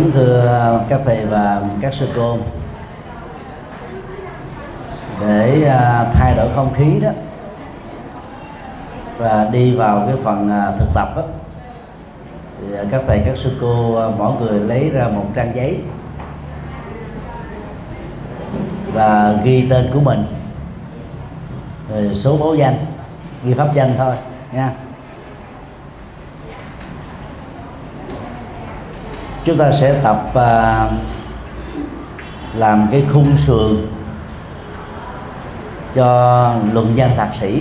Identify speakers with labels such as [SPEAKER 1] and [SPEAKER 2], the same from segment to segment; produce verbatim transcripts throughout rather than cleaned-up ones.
[SPEAKER 1] Kính thưa các thầy và các sư cô, để thay đổi không khí đó và đi vào cái phần thực tập đó, thì các thầy các sư cô mỗi người lấy ra một trang giấy và ghi tên của mình, rồi số báo danh, ghi pháp danh thôi nha. Chúng ta sẽ tập uh, làm cái khung sườn cho luận văn thạc sĩ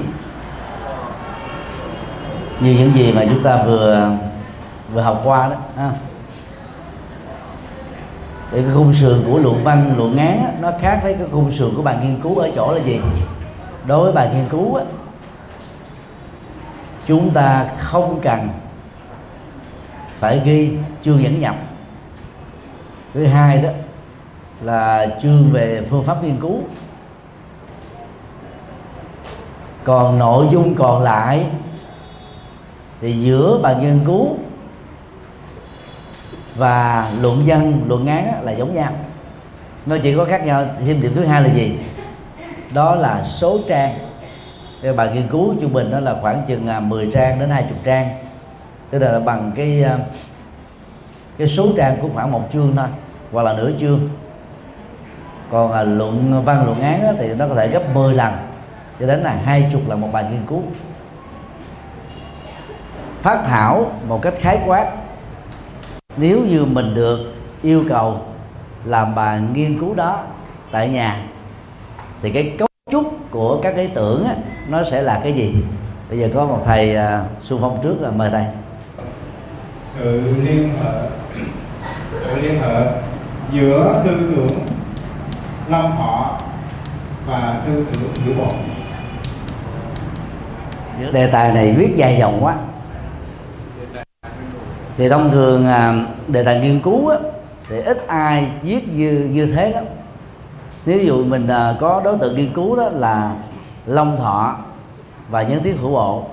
[SPEAKER 1] như những gì mà chúng ta vừa vừa học qua đó ha. Thì cái khung sườn của luận văn, luận án á, nó khác với cái khung sườn của bài nghiên cứu ở chỗ là gì? Đối với bài nghiên cứu á, chúng ta không cần phải ghi chương dẫn nhập. Thứ hai đó là chương về phương pháp nghiên cứu. Còn nội dung còn lại thì giữa bài nghiên cứu và luận văn, luận án là giống nhau. Nó chỉ có khác nhau thêm điểm thứ hai là gì? Đó là số trang. Cái bài nghiên cứu trung bình đó là khoảng chừng mười trang đến hai mươi trang, tức là bằng cái cái số trang của khoảng một chương thôi, hoặc là nửa chương. Còn à, luận văn, luận án á, thì nó có thể gấp mười lần cho đến là hai mươi lần một bài nghiên cứu. Phát thảo một cách khái quát, nếu như mình được yêu cầu làm bài nghiên cứu đó tại nhà thì cái cấu trúc của các ý tưởng á, nó sẽ là cái gì? Bây giờ có một thầy à, xung phong trước, rồi mời thầy.
[SPEAKER 2] Sự liên hệ sự liên hệ giữa tư tưởng Long Thọ và tư tưởng Hữu Bột.
[SPEAKER 1] Đề tài này viết dài dòng quá, thì thông thường đề tài nghiên cứu á, thì ít ai viết như như thế lắm. Nếu dụ mình có đối tượng nghiên cứu đó là Long Thọ và Nhân Thiết Hữu Bộ,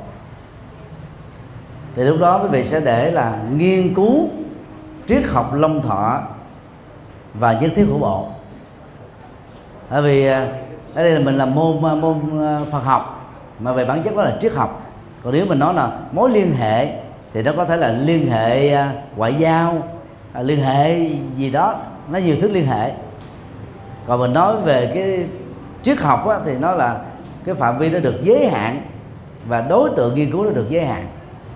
[SPEAKER 1] thì lúc đó quý vị sẽ để là nghiên cứu triết học Long Thọ và Nhất Thiết Hữu Bộ. Bởi vì ở đây là mình làm môn môn Phật học, mà về bản chất đó là triết học. Còn nếu mình nói là mối liên hệ thì nó có thể là liên hệ ngoại giao, liên hệ gì đó, nó nhiều thứ liên hệ. Còn mình nói về cái triết học á, thì nó là cái phạm vi nó được giới hạn và đối tượng nghiên cứu nó được giới hạn.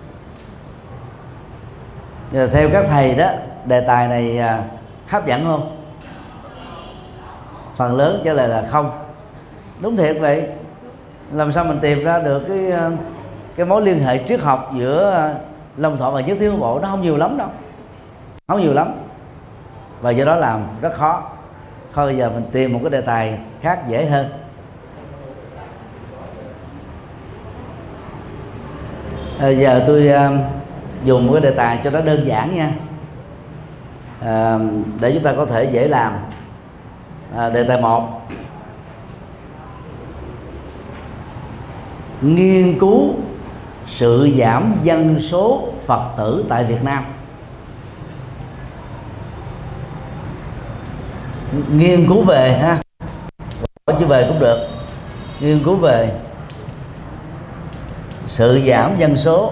[SPEAKER 1] Theo các thầy đó, đề tài này hấp dẫn không? Phần lớn trả lời là không. Đúng thiệt vậy. Làm sao mình tìm ra được cái cái mối liên hệ triết học giữa Long Thọ và Nhất Thiết Hữu Bộ? Nó không nhiều lắm đâu, không nhiều lắm, và do đó làm rất khó. Thôi giờ mình tìm một cái đề tài khác dễ hơn. À, giờ tôi uh, dùng một cái đề tài cho nó đơn giản nha, à, để chúng ta có thể dễ làm. À, đề tài một: nghiên cứu sự giảm dân số Phật tử tại Việt Nam. Nghiên cứu về ha, gọi chữ về cũng được. Nghiên cứu về sự giảm dân số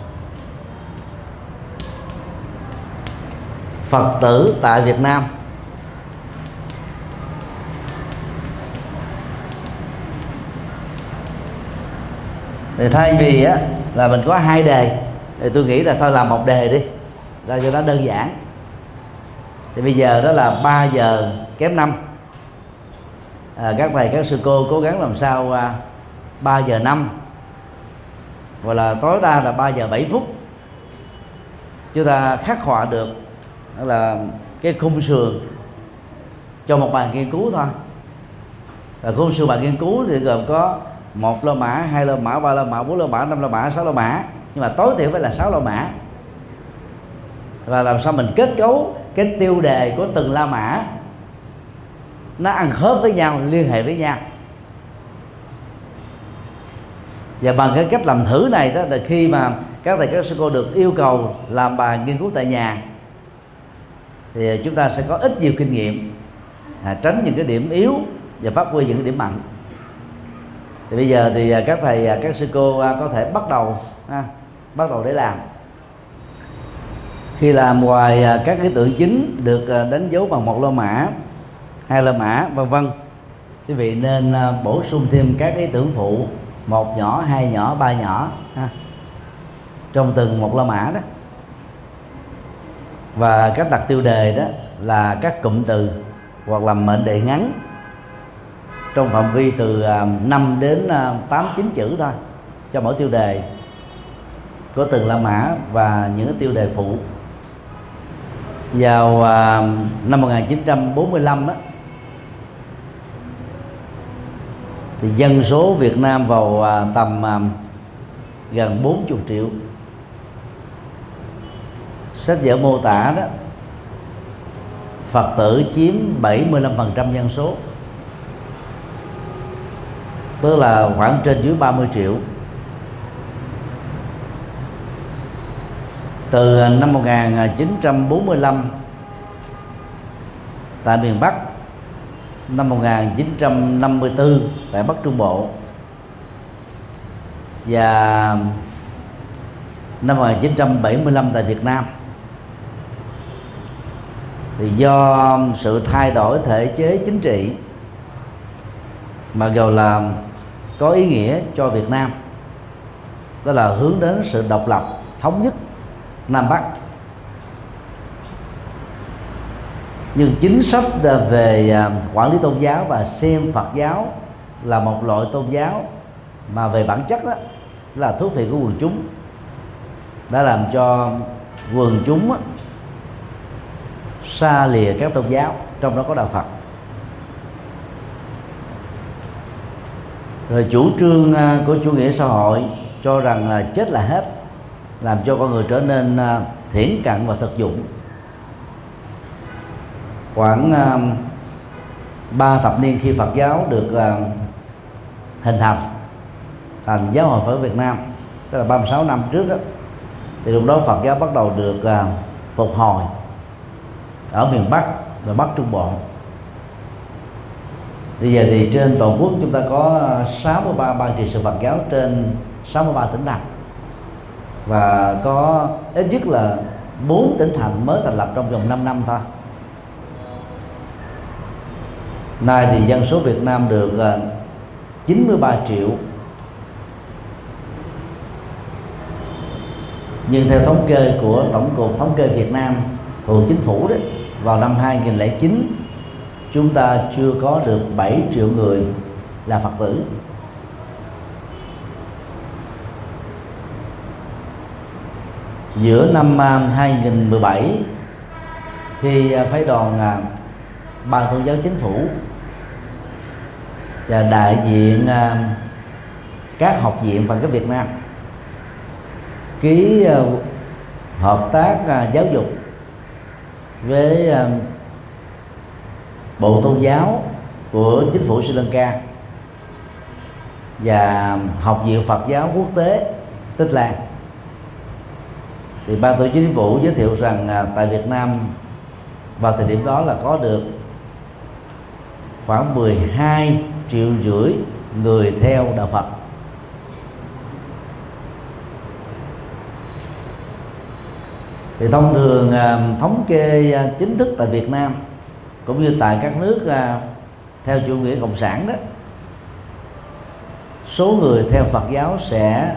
[SPEAKER 1] Phật tử tại Việt Nam. Thì thay vì á là mình có hai đề, thì tôi nghĩ là thôi làm một đề đi, ra cho nó đơn giản. Thì bây giờ đó là ba giờ kém năm. À, các thầy các sư cô cố gắng làm sao à, ba giờ năm, hoặc là tối đa là ba giờ bảy phút, chúng ta khắc họa được đó là cái khung sườn cho một bài nghiên cứu thôi. Và khung sườn bài nghiên cứu thì gồm có một lô mã, hai lô mã, ba lô mã, bốn lô mã, năm lô mã, sáu lô mã, nhưng mà tối thiểu phải là sáu lô mã. Và làm sao mình kết cấu cái tiêu đề của từng la mã nó ăn khớp với nhau, liên hệ với nhau. Và bằng cái cách làm thử này đó, là khi mà các thầy các sư cô được yêu cầu làm bài nghiên cứu tại nhà, thì chúng ta sẽ có ít nhiều kinh nghiệm à, tránh những cái điểm yếu và phát huy những cái điểm mạnh. Thì bây giờ thì các thầy, các sư cô có thể bắt đầu ha, bắt đầu để làm. Khi làm, ngoài các ý tưởng chính được đánh dấu bằng một lô mã, hai lô mã, vân vân, quý vị nên bổ sung thêm các ý tưởng phụ, một nhỏ, hai nhỏ, ba nhỏ ha, trong từng một lô mã đó. Và cách đặt tiêu đề đó là các cụm từ hoặc là mệnh đề ngắn trong phạm vi từ năm đến tám, chín chữ thôi cho mỗi tiêu đề của từng la mã và những cái tiêu đề phụ. Vào năm một nghìn chín trăm bốn mươi lăm đó, thì dân số Việt Nam vào tầm gần bốn mươi triệu. Sách vở mô tả đó, Phật tử chiếm bảy mươi lăm phần trăm dân số, tức là khoảng trên dưới ba mươi triệu. Từ năm một nghìn chín trăm bốn mươi lăm tại miền Bắc, năm một nghìn chín trăm năm mươi tư tại Bắc Trung Bộ, và năm một nghìn chín trăm bảy mươi lăm tại Việt Nam, thì do sự thay đổi thể chế chính trị mà gọi là có ý nghĩa cho Việt Nam, đó là hướng đến sự độc lập, thống nhất Nam Bắc. Nhưng chính sách về quản lý tôn giáo và xem Phật giáo là một loại tôn giáo mà về bản chất đó là thuốc phiện của quần chúng, đã làm cho quần chúng xa lìa các tôn giáo, trong đó có đạo Phật. Rồi chủ trương của chủ nghĩa xã hội cho rằng là chết là hết, làm cho con người trở nên thiển cận và thực dụng. Khoảng ba thập niên khi Phật giáo được hình thành thành giáo hội Phật Việt Nam, tức là ba mươi sáu năm trước đó, thì lúc đó Phật giáo bắt đầu được phục hồi ở miền Bắc và Bắc Trung Bộ. Bây giờ thì trên toàn quốc chúng ta có sáu mươi ba ban trị sự Phật giáo trên sáu mươi ba tỉnh thành, và có ít nhất là bốn tỉnh thành mới thành lập trong vòng năm năm thôi. Nay thì dân số Việt Nam được chín mươi ba triệu. Nhưng theo thống kê của Tổng cục Thống kê Việt Nam thuộc Chính phủ đấy, vào năm hai nghìn không trăm lẻ chín chúng ta chưa có được bảy triệu người là Phật tử. Giữa năm hai nghìn không trăm mười bảy, khi phái đoàn Ban Tôn giáo Chính phủ và đại diện các học viện Phật giáo Việt Nam ký hợp tác giáo dục với Bộ Tôn giáo của Chính phủ Sri Lanka và Học viện Phật giáo Quốc tế Tích Lan, thì Ban Tổ chức Chính phủ giới thiệu rằng tại Việt Nam vào thời điểm đó là có được khoảng mười hai triệu rưỡi người theo đạo Phật. Thì thông thường thống kê chính thức tại Việt Nam cũng như tại các nước theo chủ nghĩa cộng sản đó, số người theo Phật giáo sẽ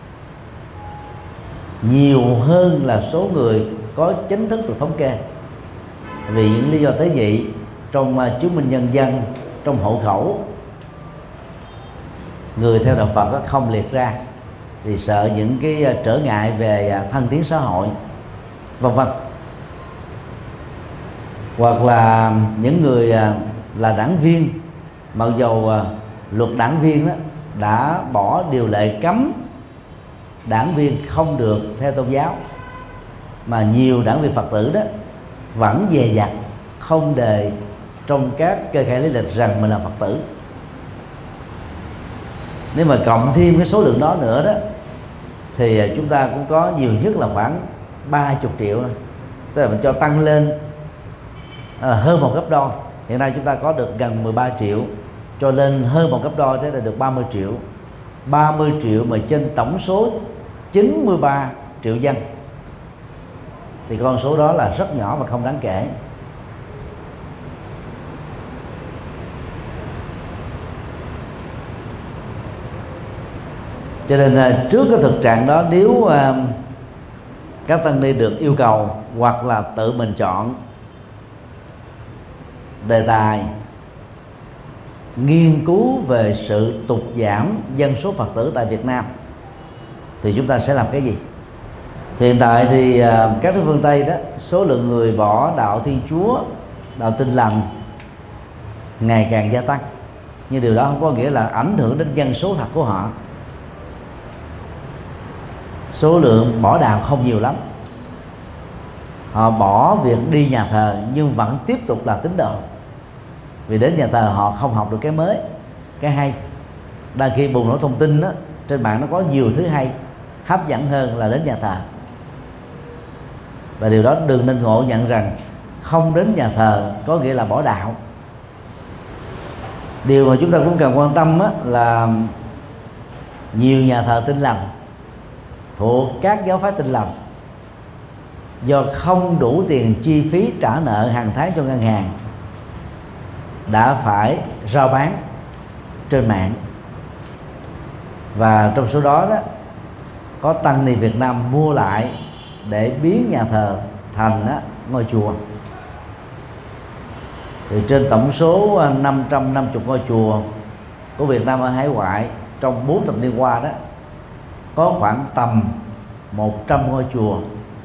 [SPEAKER 1] nhiều hơn là số người có chính thức được thống kê, vì những lý do tế nhị trong chứng minh nhân dân, trong hộ khẩu người theo đạo Phật không liệt ra vì sợ những cái trở ngại về thăng tiến xã hội, vân vân. Hoặc là những người là đảng viên, mặc dầu luật đảng viên đó đã bỏ điều lệ cấm đảng viên không được theo tôn giáo, mà nhiều đảng viên Phật tử đó vẫn dè dặt không đề trong các kê khai lý lịch rằng mình là Phật tử. Nếu mà cộng thêm cái số lượng đó nữa đó, thì chúng ta cũng có nhiều nhất là khoảng ba mươi triệu, tức là mình cho tăng lên à, hơn một gấp đôi. Hiện nay chúng ta có được gần mười ba triệu, cho lên hơn một gấp đôi, thế là được ba mươi triệu. ba mươi triệu mà trên tổng số chín mươi ba triệu dân thì con số đó là rất nhỏ và không đáng kể. Cho nên trước cái thực trạng đó, nếu các tăng ni được yêu cầu hoặc là tự mình chọn đề tài nghiên cứu về sự tụt giảm dân số Phật tử tại Việt Nam, thì chúng ta sẽ làm cái gì? Hiện tại thì các nước phương Tây đó, số lượng người bỏ đạo Thiên Chúa, đạo Tin Lành ngày càng gia tăng, nhưng điều đó không có nghĩa là ảnh hưởng đến dân số thật của họ. Số lượng bỏ đạo không nhiều lắm, họ bỏ việc đi nhà thờ nhưng vẫn tiếp tục là tín đồ, vì đến nhà thờ họ không học được cái mới, cái hay. Đang khi bùng nổ thông tin đó, trên mạng nó có nhiều thứ hay hấp dẫn hơn là đến nhà thờ. Và điều đó đừng nên ngộ nhận rằng không đến nhà thờ có nghĩa là bỏ đạo. Điều mà chúng ta cũng cần quan tâm là nhiều nhà thờ Tin Lành thuộc các giáo phái Tin Lành do không đủ tiền chi phí trả nợ hàng tháng cho ngân hàng đã phải rao bán trên mạng, và trong số đó đó có tăng ni Việt Nam mua lại để biến nhà thờ thành á, ngôi chùa. Thì trên tổng số năm trăm năm mươi ngôi chùa của Việt Nam ở hải ngoại trong bốn thập niên qua đó, có khoảng tầm một trăm ngôi chùa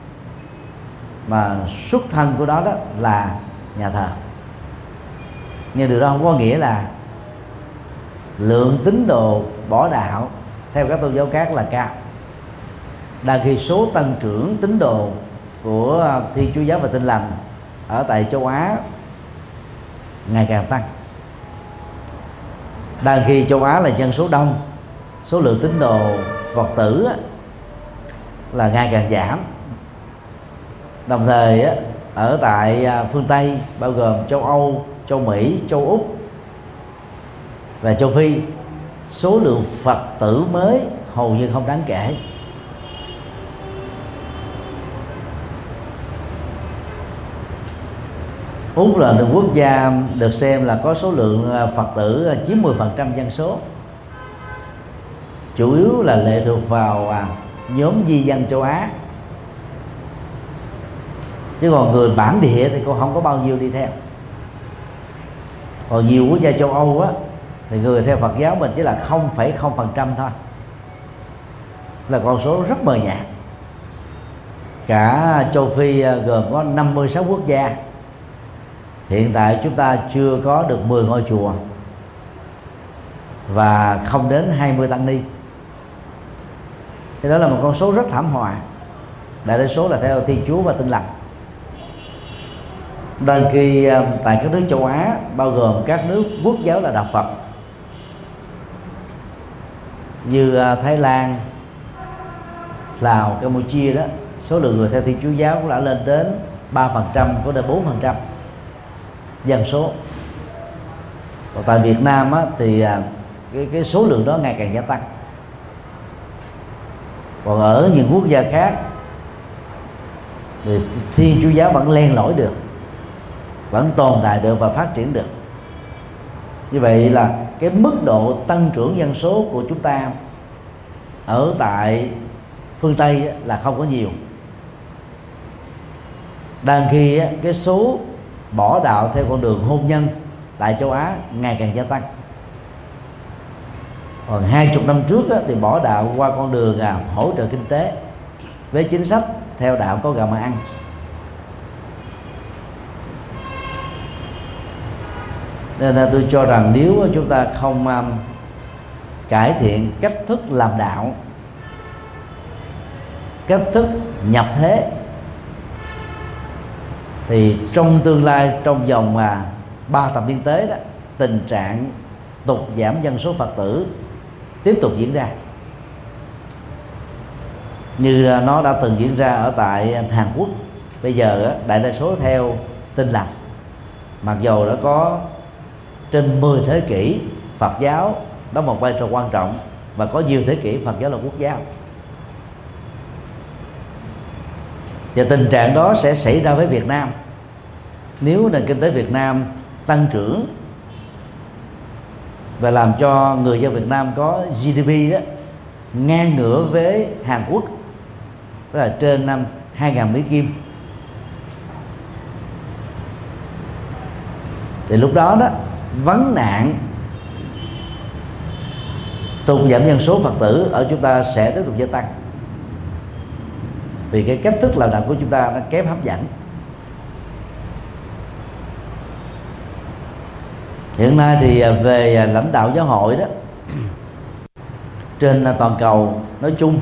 [SPEAKER 1] mà xuất thân của đó đó là nhà thờ. Nhưng điều đó không có nghĩa là lượng tín đồ bỏ đạo theo các tôn giáo khác là cao. Đang khi số tăng trưởng tín đồ của Thiên Chúa giáo và Tin Lành ở tại châu Á ngày càng tăng. Đang khi châu Á là dân số đông, số lượng tín đồ Phật tử là ngày càng giảm. Đồng thời ở tại phương Tây bao gồm châu Âu, châu Mỹ, châu Úc và châu Phi, số lượng Phật tử mới hầu như không đáng kể. Úc là một quốc gia được xem là có số lượng Phật tử chiếm mười phần trăm dân số, chủ yếu là lệ thuộc vào nhóm di dân châu Á, chứ còn người bản địa thì cũng không có bao nhiêu đi theo. Còn nhiều quốc gia châu Âu á thì người theo Phật giáo mình chỉ là không phẩy không phần trăm thôi, là con số rất mờ nhạt. Cả châu Phi gồm có năm mươi sáu quốc gia, hiện tại chúng ta chưa có được mười ngôi chùa và không đến hai mươi tăng ni. Thì đó là một con số rất thảm họa. Đại đa số là theo Thiên Chúa và Tin Lành. Đang khi tại các nước châu Á bao gồm các nước quốc giáo là đạo Phật như Thái Lan, Lào, Campuchia đó, số lượng người theo Thiên Chúa giáo cũng đã lên đến ba phần trăm, có đến bốn phần trăm dân số. Còn tại Việt Nam á, thì cái, cái số lượng đó ngày càng gia tăng. Còn ở những quốc gia khác thì Thiên Chúa giáo vẫn len lỏi được, vẫn tồn tại được và phát triển được. Như vậy là cái mức độ tăng trưởng dân số của chúng ta ở tại phương Tây là không có nhiều. Đang khi cái số bỏ đạo theo con đường hôn nhân tại châu Á ngày càng gia tăng. Còn hai chục năm trước thì bỏ đạo qua con đường à, hỗ trợ kinh tế với chính sách theo đạo có gạo mà ăn. Nên là tôi cho rằng nếu chúng ta không um, cải thiện cách thức làm đạo, cách thức nhập thế, thì trong tương lai, trong vòng mà ba thập niên tới đó, tình trạng tụt giảm dân số Phật tử tiếp tục diễn ra như nó đã từng diễn ra ở tại Hàn Quốc. Bây giờ đại đa số theo Tin Lành, mặc dầu đã có trên mười thế kỷ Phật giáo đóng một vai trò quan trọng, và có nhiều thế kỷ Phật giáo là quốc giáo. Và tình trạng đó sẽ xảy ra với Việt Nam nếu nền kinh tế Việt Nam tăng trưởng và làm cho người dân Việt Nam có giê đê pê đó ngang ngửa với Hàn Quốc, tức là trên năm hai nghìn Mỹ Kim. Thì lúc đó đó vấn nạn tụt giảm dân số Phật tử ở chúng ta sẽ tiếp tục gia tăng, vì cái cách thức làm đạo của chúng ta nó kém hấp dẫn. Hiện nay thì về lãnh đạo giáo hội đó trên toàn cầu nói chung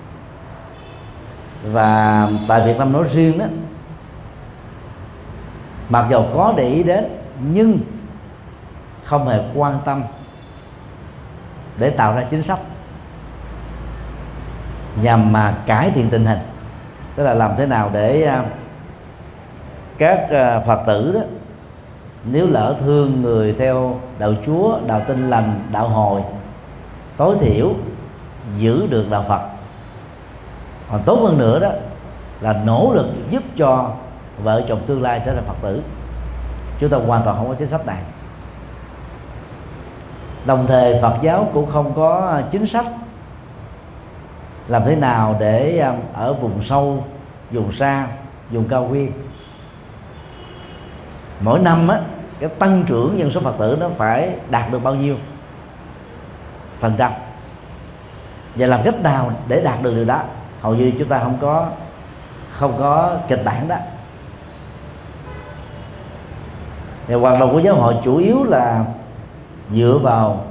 [SPEAKER 1] và tại Việt Nam nói riêng đó, mặc dầu có để ý đến nhưng không hề quan tâm để tạo ra chính sách nhằm mà cải thiện tình hình, tức là làm thế nào để các Phật tử đó, nếu lỡ thương người theo đạo Chúa, đạo Tin Lành, đạo Hồi, tối thiểu giữ được đạo Phật. Còn tốt hơn nữa đó là nỗ lực giúp cho vợ chồng tương lai trở thành Phật tử. Chúng ta hoàn toàn không có chính sách này. Đồng thời Phật giáo cũng không có chính sách làm thế nào để ở vùng sâu, vùng xa, vùng cao nguyên mỗi năm á, cái tăng trưởng dân số Phật tử nó phải đạt được bao nhiêu phần trăm, và làm cách nào để đạt được điều đó hầu như chúng ta không có không có kịch bản đó. Thì hoạt động của giáo hội chủ yếu là dựa vào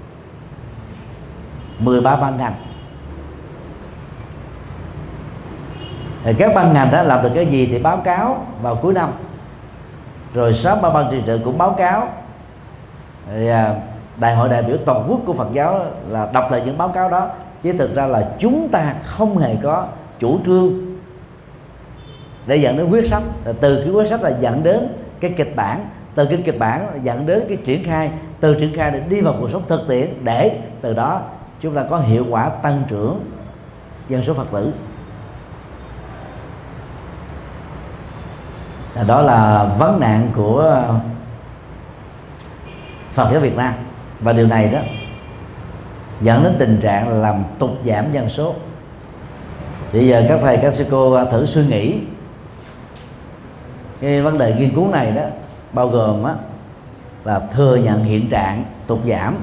[SPEAKER 1] mười ba ban ngành. Thì các ban ngành đã làm được cái gì thì báo cáo vào cuối năm, rồi sáu ba ban trị sự cũng báo cáo. Thì đại hội đại biểu toàn quốc của Phật giáo là đọc lại những báo cáo đó, chứ thực ra là chúng ta không hề có chủ trương để dẫn đến quyết sách. Từ cái quyết sách là dẫn đến cái kịch bản, từ cái kịch bản là dẫn đến cái triển khai, từ triển khai để đi vào cuộc sống thực tiễn, để từ đó chúng ta có hiệu quả tăng trưởng dân số Phật tử. Đó là vấn nạn của Phật giáo Việt Nam, và điều này đó dẫn đến tình trạng là làm tụt giảm dân số. Bây giờ các thầy các sư cô thử suy nghĩ cái vấn đề nghiên cứu này đó, bao gồm á, là thừa nhận hiện trạng tụt giảm,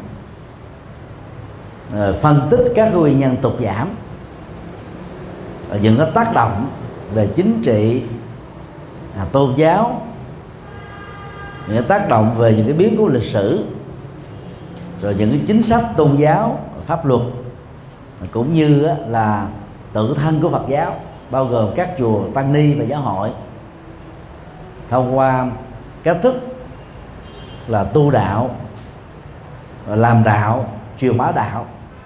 [SPEAKER 1] phân tích các nguyên nhân tụt giảm, những cái tác động về chính trị, à, tôn giáo, những cái tác động về những cái biến cố lịch sử, rồi những cái chính sách tôn giáo, pháp luật, cũng như là tự thân của Phật giáo, bao gồm các chùa, tăng ni và giáo hội, thông qua cách thức là tu đạo, làm đạo, truyền bá đạo.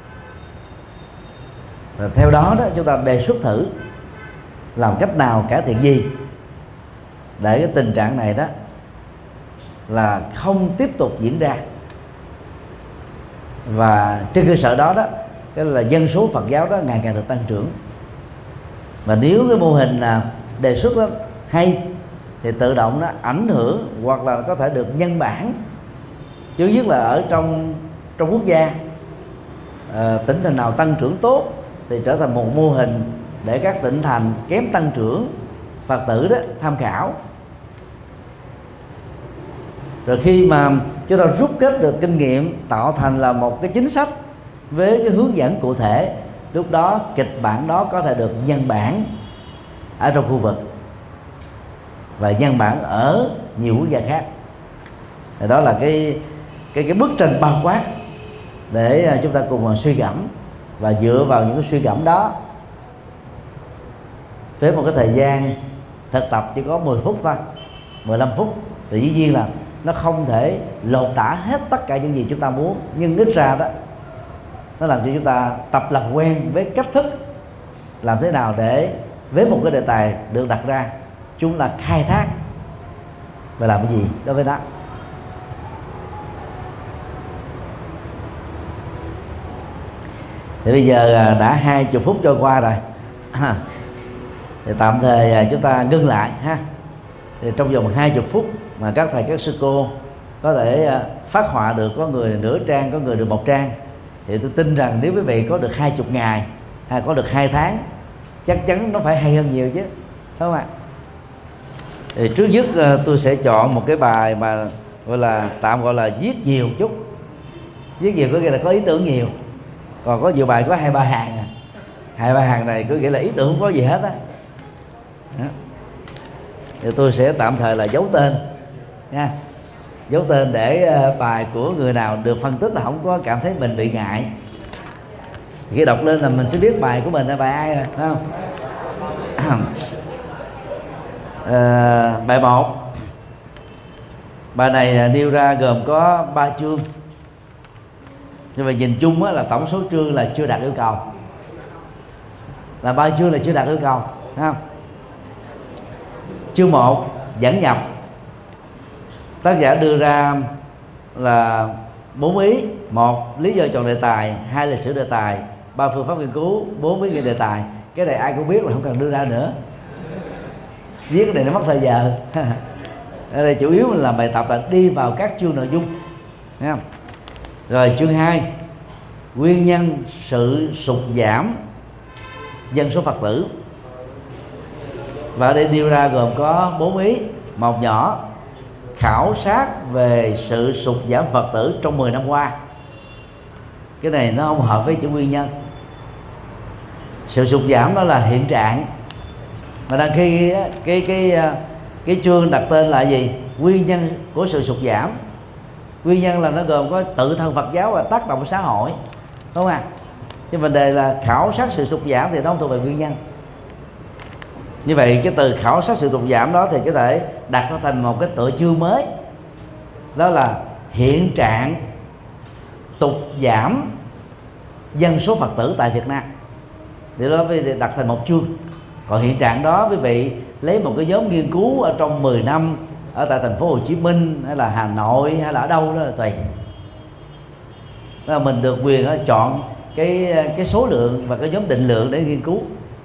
[SPEAKER 1] Rồi theo đó đó chúng ta đề xuất thử làm cách nào, cải thiện gì để cái tình trạng này đó là không tiếp tục diễn ra. Và trên cơ sở đó đó, cái là dân số Phật giáo đó ngày càng được tăng trưởng. Và nếu cái mô hình là đề xuất đó hay thì tự động nó ảnh hưởng hoặc là có thể được nhân bản, chứ nhất là ở trong trong quốc gia, à, tỉnh thành nào tăng trưởng tốt thì trở thành một mô hình để các tỉnh thành kém tăng trưởng Phật tử đó tham khảo. Rồi khi mà chúng ta rút kết được kinh nghiệm, tạo thành là một cái chính sách với cái hướng dẫn cụ thể, lúc đó kịch bản đó có thể được nhân bản ở trong khu vực và nhân bản ở nhiều quốc gia khác. Thì đó là cái cái cái bức tranh bao quát để chúng ta cùng suy gẫm, và dựa vào những cái suy gẫm đó với một cái thời gian thực tập chỉ có mười phút thôi, mười lăm phút, thì dĩ nhiên là nó không thể lột tả hết tất cả những gì chúng ta muốn, nhưng ít ra đó nó làm cho chúng ta tập làm quen với cách thức làm thế nào để với một cái đề tài được đặt ra, chúng ta khai thác và làm cái gì đối với nó. Thì bây giờ đã hai chục phút trôi qua rồi, thì tạm thời chúng ta ngưng lại ha. Thì trong vòng hai chục phút mà các thầy các sư cô có thể phát họa được, có người nửa trang, có người được một trang, thì tôi tin rằng nếu quý vị có được hai chục ngày hay có được hai tháng, chắc chắn nó phải hay hơn nhiều chứ, đúng không ạ? Thì trước nhất tôi sẽ chọn một cái bài mà gọi là tạm gọi là viết nhiều chút. Viết nhiều có nghĩa là có ý tưởng nhiều. Còn có nhiều bài có hai ba hàng à. Hai ba hàng này có nghĩa là ý tưởng không có gì hết á. Thì tôi sẽ tạm thời là giấu tên nha, giấu tên để bài của người nào được phân tích là không có cảm thấy mình bị ngại. Khi đọc lên là mình sẽ biết bài của mình là bài ai rồi, phải không? À, bài một, bài này nêu ra gồm có ba chương, nhưng mà nhìn chung á, là tổng số chương là chưa đạt yêu cầu, là ba chương là chưa đạt yêu cầu, thấy không? Chương một dẫn nhập, tác giả đưa ra là bốn ý: một, lý do chọn đề tài; hai, lịch sử đề tài; ba, phương pháp nghiên cứu; bốn, ý nghĩa đề tài. Cái này ai cũng biết là không cần đưa ra nữa, viết cái này nó mất thời giờ. Ở đây chủ yếu là bài tập là đi vào các chương nội dung, thấy không? Rồi chương hai, nguyên nhân sự sụt giảm dân số Phật tử, và ở đây nêu ra gồm có bốn ý. Một nhỏ, khảo sát về sự sụt giảm Phật tử trong mười năm qua. Cái này nó không hợp với chữ nguyên nhân. Sự sụt giảm đó là hiện trạng, mà đang khi cái cái cái, cái chương đặt tên là gì? Nguyên nhân của sự sụt giảm. Nguyên nhân là nó gồm có tự thân Phật giáo và tác động xã hội, đúng không ạ? Nhưng vấn đề là khảo sát sự sụt giảm thì nó không thuộc về nguyên nhân. Như vậy cái từ khảo sát sự sụt giảm đó thì có thể đặt nó thành một cái tựa chương mới, đó là hiện trạng tụt giảm dân số Phật tử tại Việt Nam. Thì đó đặt thành một chương. Còn hiện trạng đó quý vị lấy một cái nhóm nghiên cứu ở trong mười năm ở tại thành phố Hồ Chí Minh hay là Hà Nội hay là ở đâu đó là tùy. Đó là mình được quyền đó, chọn cái cái số lượng và cái nhóm định lượng để nghiên cứu.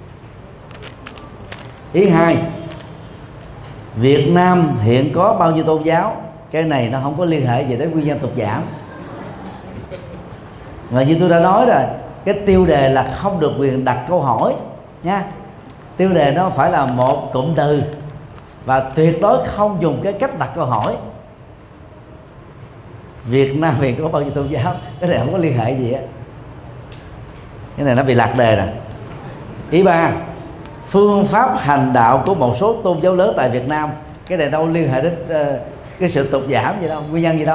[SPEAKER 1] Ý hai, Việt Nam hiện có bao nhiêu tôn giáo? Cái này nó không có liên hệ gì đến nguyên nhân tụt giảm. Và như tôi đã nói rồi, cái tiêu đề là không được quyền đặt câu hỏi nha. Tiêu đề nó phải là một cụm từ, và tuyệt đối không dùng cái cách đặt câu hỏi. Việt Nam hiện có bao nhiêu tôn giáo? Cái này không có liên hệ gì á. Cái này nó bị lạc đề rồi. Ý ba, phương pháp hành đạo của một số tôn giáo lớn tại Việt Nam. Cái này đâu liên hệ đến uh, cái sự tụt giảm gì đâu, nguyên nhân gì đâu.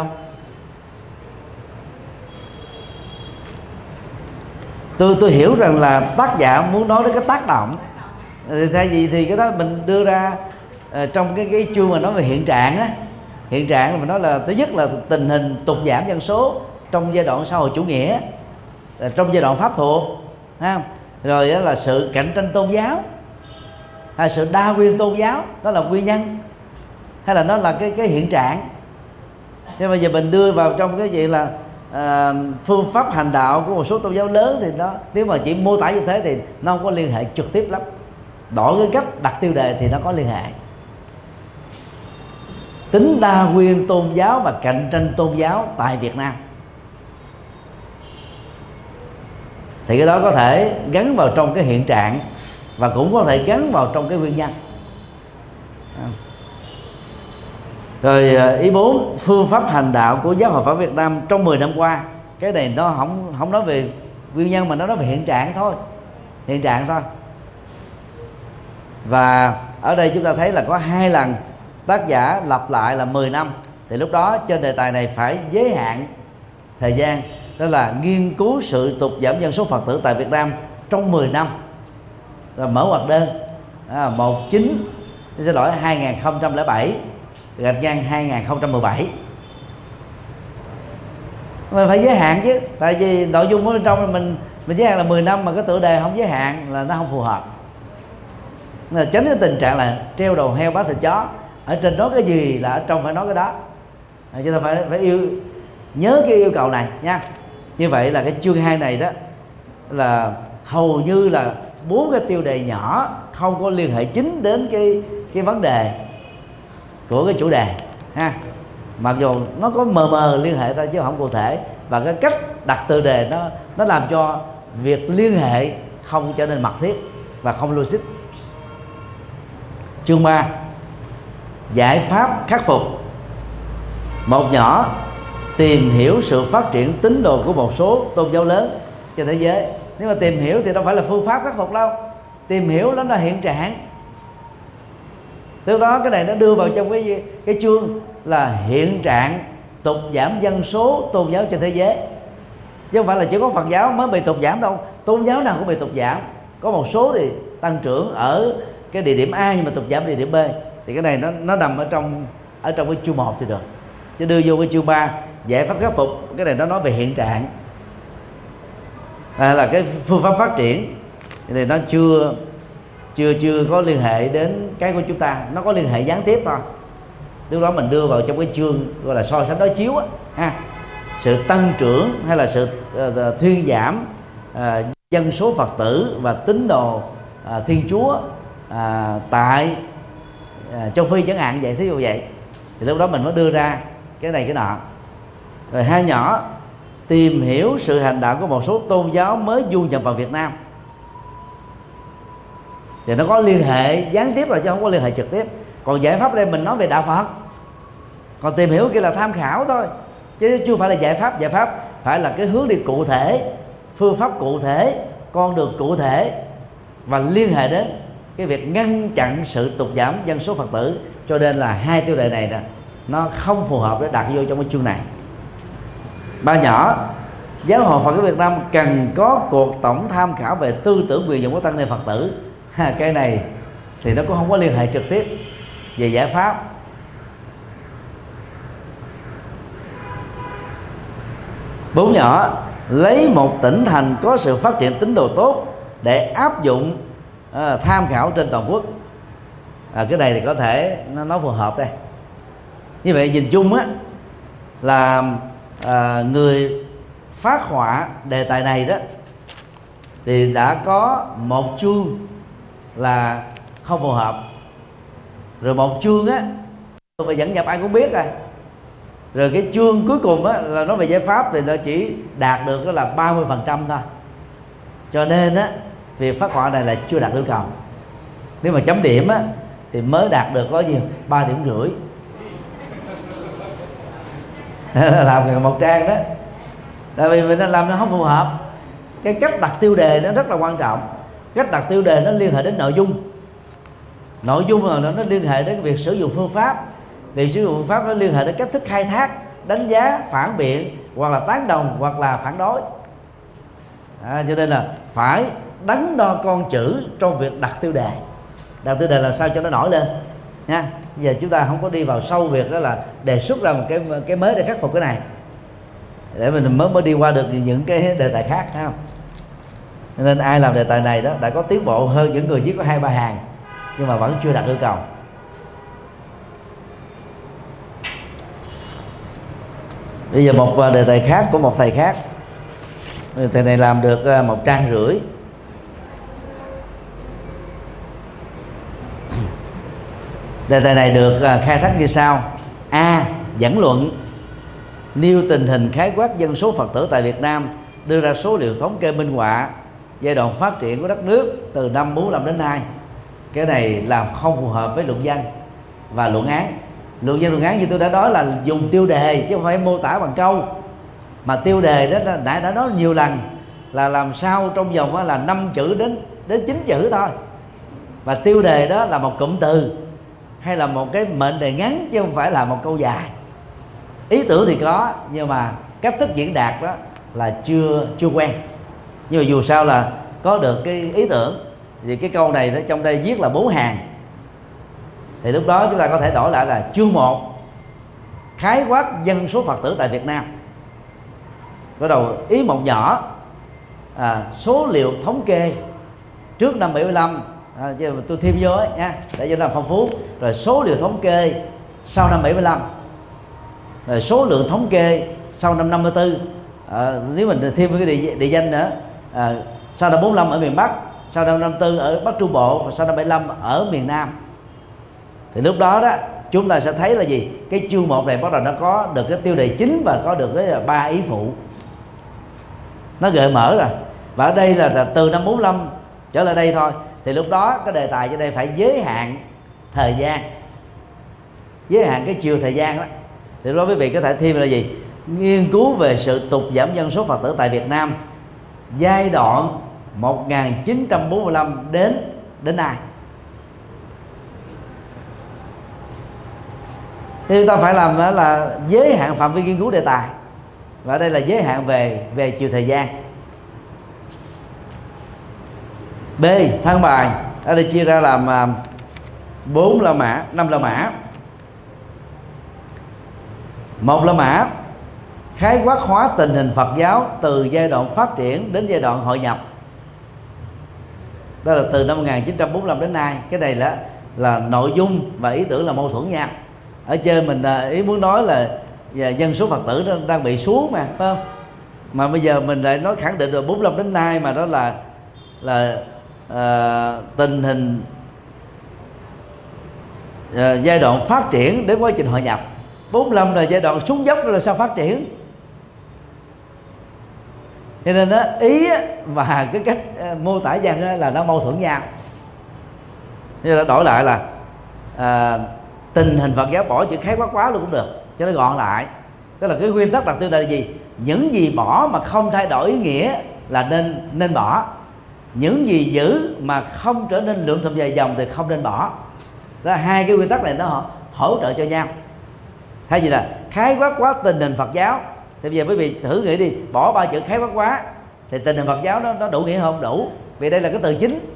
[SPEAKER 1] Tôi tôi hiểu rằng là tác giả muốn nói đến cái tác động. Thay vì thì cái đó mình đưa ra uh, trong cái cái chương mà nói về hiện trạng á. Hiện trạng mình nói là thứ nhất là tình hình tụt giảm dân số trong giai đoạn xã hội chủ nghĩa, trong giai đoạn pháp thuộc, ha. Rồi đó là sự cạnh tranh tôn giáo, hay sự đa nguyên tôn giáo, đó là nguyên nhân, hay là nó là cái cái hiện trạng. Nhưng bây giờ mình đưa vào trong cái chuyện là à, phương pháp hành đạo của một số tôn giáo lớn thì nó, nếu mà chỉ mô tả như thế thì nó không có liên hệ trực tiếp lắm. Đổi cái cách đặt tiêu đề thì nó có liên hệ. Tính đa nguyên tôn giáo và cạnh tranh tôn giáo tại Việt Nam, thì cái đó có thể gắn vào trong cái hiện trạng, và cũng có thể gắn vào trong cái nguyên nhân. Rồi ý bốn, phương pháp hành đạo của Giáo hội Phật Việt Nam trong mười năm qua. Cái này nó không không nói về nguyên nhân mà nó nói về hiện trạng thôi, hiện trạng thôi. Và ở đây chúng ta thấy là có hai lần tác giả lặp lại là mười năm, thì lúc đó trên đề tài này phải giới hạn thời gian, đó là nghiên cứu sự tụt giảm dân số Phật tử tại Việt Nam trong mười năm. Rồi mở ngoặc đơn à, một chín xin lỗi hai nghìn không trăm lẻ bảy gạch ngang hai nghìn không trăm mười bảy. Mình phải giới hạn chứ, tại vì nội dung ở bên trong mình mình giới hạn là mười năm mà cái tựa đề không giới hạn là nó không phù hợp. Là tránh cái tình trạng là treo đầu heo bán thịt chó, ở trên nói cái gì là ở trong phải nói cái đó. À, chúng ta phải phải yêu nhớ cái yêu cầu này nha. Như vậy là cái chương hai này đó là hầu như là bốn cái tiêu đề nhỏ, không có liên hệ chính đến cái cái vấn đề của cái chủ đề ha. Mặc dù nó có mờ mờ liên hệ thôi chứ không cụ thể, và cái cách đặt tiêu đề nó nó làm cho việc liên hệ không trở nên mật thiết và không logic. Chương ba, giải pháp khắc phục. Một nhỏ, tìm hiểu sự phát triển tín đồ của một số tôn giáo lớn trên thế giới. Nếu mà tìm hiểu thì đâu phải là phương pháp khắc phục đâu, tìm hiểu nó là hiện trạng. Từ đó cái này nó đưa vào trong cái cái chương là hiện trạng tụt giảm dân số tôn giáo trên thế giới, chứ không phải là chỉ có Phật giáo mới bị tụt giảm đâu. Tôn giáo nào cũng bị tụt giảm, có một số thì tăng trưởng ở cái địa điểm A nhưng mà tụt giảm ở địa điểm B. Thì cái này nó nó nằm ở trong ở trong cái chương một thì được, chứ đưa vô cái chương ba giải pháp khắc phục, cái này nó nói về hiện trạng, à, là cái phương pháp phát triển thì nó chưa chưa chưa có liên hệ đến cái của chúng ta, nó có liên hệ gián tiếp thôi. Lúc đó mình đưa vào trong cái chương gọi là so sánh đối chiếu á, ha. Sự tăng trưởng hay là sự uh, thuyên giảm uh, dân số Phật tử và tín đồ uh, Thiên Chúa uh, tại uh, châu Phi chẳng hạn vậy, thí dụ vậy, thì lúc đó mình mới đưa ra cái này cái nọ. Rồi hai nhỏ, tìm hiểu sự hành đạo của một số tôn giáo mới du nhập vào Việt Nam, thì nó có liên hệ gián tiếp rồi chứ không có liên hệ trực tiếp. Còn giải pháp đây mình nói về đạo Phật, còn tìm hiểu kia là tham khảo thôi, chứ chưa phải là giải pháp. Giải pháp phải là cái hướng đi cụ thể, phương pháp cụ thể, con đường cụ thể, và liên hệ đến cái việc ngăn chặn sự tụt giảm dân số Phật tử. Cho nên là hai tiêu đề này nè, nó không phù hợp để đặt vô trong cái chương này. Ba nhỏ, Giáo hội Phật giáo Việt Nam cần có cuộc tổng tham khảo về tư tưởng quyền dụng của tăng ni Phật tử. Ha, cái này thì nó cũng không có liên hệ trực tiếp về giải pháp. Bốn nhỏ, lấy một tỉnh thành có sự phát triển tín đồ tốt để áp dụng à, tham khảo trên toàn quốc. À, cái này thì có thể nó, nó phù hợp đây. Như vậy nhìn chung á là à, người phát họa đề tài này đó thì đã có một chương là không phù hợp, rồi một chương á về dẫn nhập ai cũng biết rồi, rồi cái chương cuối cùng á là nói về giải pháp thì nó chỉ đạt được đó là ba mươi phần trăm thôi. Cho nên á việc phát họa này là chưa đạt yêu cầu. Nếu mà chấm điểm á thì mới đạt được có nhiêu? ba điểm rưỡi. Làm một trang đó, tại vì mình làm nó không phù hợp. Cái cách đặt tiêu đề nó rất là quan trọng. Cách đặt tiêu đề nó liên hệ đến nội dung. Nội dung là nó, nó liên hệ đến việc sử dụng phương pháp. Việc sử dụng phương pháp nó liên hệ đến cách thức khai thác, đánh giá, phản biện, hoặc là tán đồng, hoặc là phản đối. À, cho nên là phải đắn đo con chữ trong việc đặt tiêu đề. Đặt tiêu đề làm sao cho nó nổi lên nha. Bây giờ chúng ta không có đi vào sâu việc đó là đề xuất ra một cái cái mới để khắc phục cái này, để mình mới mới đi qua được những cái đề tài khác, thấy không? Nên ai làm đề tài này đó đã có tiến bộ hơn những người viết có hai ba hàng nhưng mà vẫn chưa đạt yêu cầu. Bây giờ một đề tài khác của một thầy khác, thầy này làm được một trang rưỡi. Đề tài này được khai thác như sau. A. Dẫn luận nêu tình hình khái quát dân số Phật tử tại Việt Nam, đưa ra số liệu thống kê minh họa giai đoạn phát triển của đất nước từ năm bốn lăm đến nay. Cái này làm không phù hợp với luận văn và luận án. Luận văn luận án như tôi đã nói là dùng tiêu đề chứ không phải mô tả bằng câu. Mà tiêu đề đó là đã đã nói nhiều lần là làm sao trong vòng là năm chữ đến đến chín chữ thôi. Và tiêu đề đó là một cụm từ hay là một cái mệnh đề ngắn chứ không phải là một câu dài. Ý tưởng thì có nhưng mà cách thức diễn đạt đó là chưa chưa quen. Nhưng mà dù sao là có được cái ý tưởng. Vì cái câu này đó trong đây viết là bốn hàng, thì lúc đó chúng ta có thể đổi lại là chương một khái quát dân số Phật tử tại Việt Nam. Bắt đầu ý một nhỏ, à, số liệu thống kê trước năm bảy mươi lăm à, chứ tôi thêm vô ấy, nha, để cho nó làm phong phú. Rồi số liệu thống kê sau năm bảy mươi lăm, rồi số lượng thống kê sau năm năm mươi tư, à, nếu mình thêm cái địa, địa danh nữa, à, sau năm bốn mươi lăm ở miền Bắc, sau năm năm mươi tư ở Bắc Trung Bộ, và sau năm bảy mươi lăm ở miền Nam. Thì lúc đó đó chúng ta sẽ thấy là gì, cái chương một này bắt đầu nó có được cái tiêu đề chính và có được cái ba ý phụ, nó gợi mở rồi. Và ở đây là, là từ năm bốn mươi lăm trở lại đây thôi, thì lúc đó cái đề tài trên đây phải giới hạn thời gian, giới hạn cái chiều thời gian đó. Thì lúc đó quý vị có thể thêm là gì, nghiên cứu về sự tụt giảm dân số Phật tử tại Việt Nam giai đoạn một nghìn chín trăm bốn mươi lăm đến đến nay. Thì chúng ta phải làm đó là giới hạn phạm vi nghiên cứu đề tài, và đây là giới hạn về về chiều thời gian. B. Thân bài ở đây chia ra làm bốn la mã, năm la mã. Một la mã khái quát hóa tình hình Phật giáo từ giai đoạn phát triển đến giai đoạn hội nhập, đó là từ năm một nghìn chín trăm bốn mươi lăm đến nay. Cái này là là nội dung và ý tưởng là mâu thuẫn nhau. Ở trên mình ý muốn nói là dân số Phật tử nó đang bị xuống mà, phải không? Mà bây giờ mình lại nói khẳng định rồi bốn mươi lăm đến nay, mà đó là là uh, tình hình uh, giai đoạn phát triển đến quá trình hội nhập. Bốn mươi lăm là giai đoạn xuống dốc, là sao phát triển. Cho nên đó, ý và cái cách uh, mô tả dân đó là nó mâu thuẫn nhau. Nên là đổi lại là uh, tình hình Phật giáo, bỏ chữ khái quát quá luôn cũng được cho nó gọn lại. Tức là cái nguyên tắc đặt tiêu đề là gì, những gì bỏ mà không thay đổi ý nghĩa là nên nên bỏ, những gì giữ mà không trở nên lượm thùng dài dòng thì không nên bỏ. Đó, hai cái nguyên tắc này nó hỗ trợ cho nhau. Thay vì là khái quát quá tình hình Phật giáo, thì bây giờ quý vị thử nghĩ đi, bỏ ba chữ khái quát quá thì tình hình Phật giáo nó, nó đủ nghĩa không? Đủ, vì đây là cái từ chính.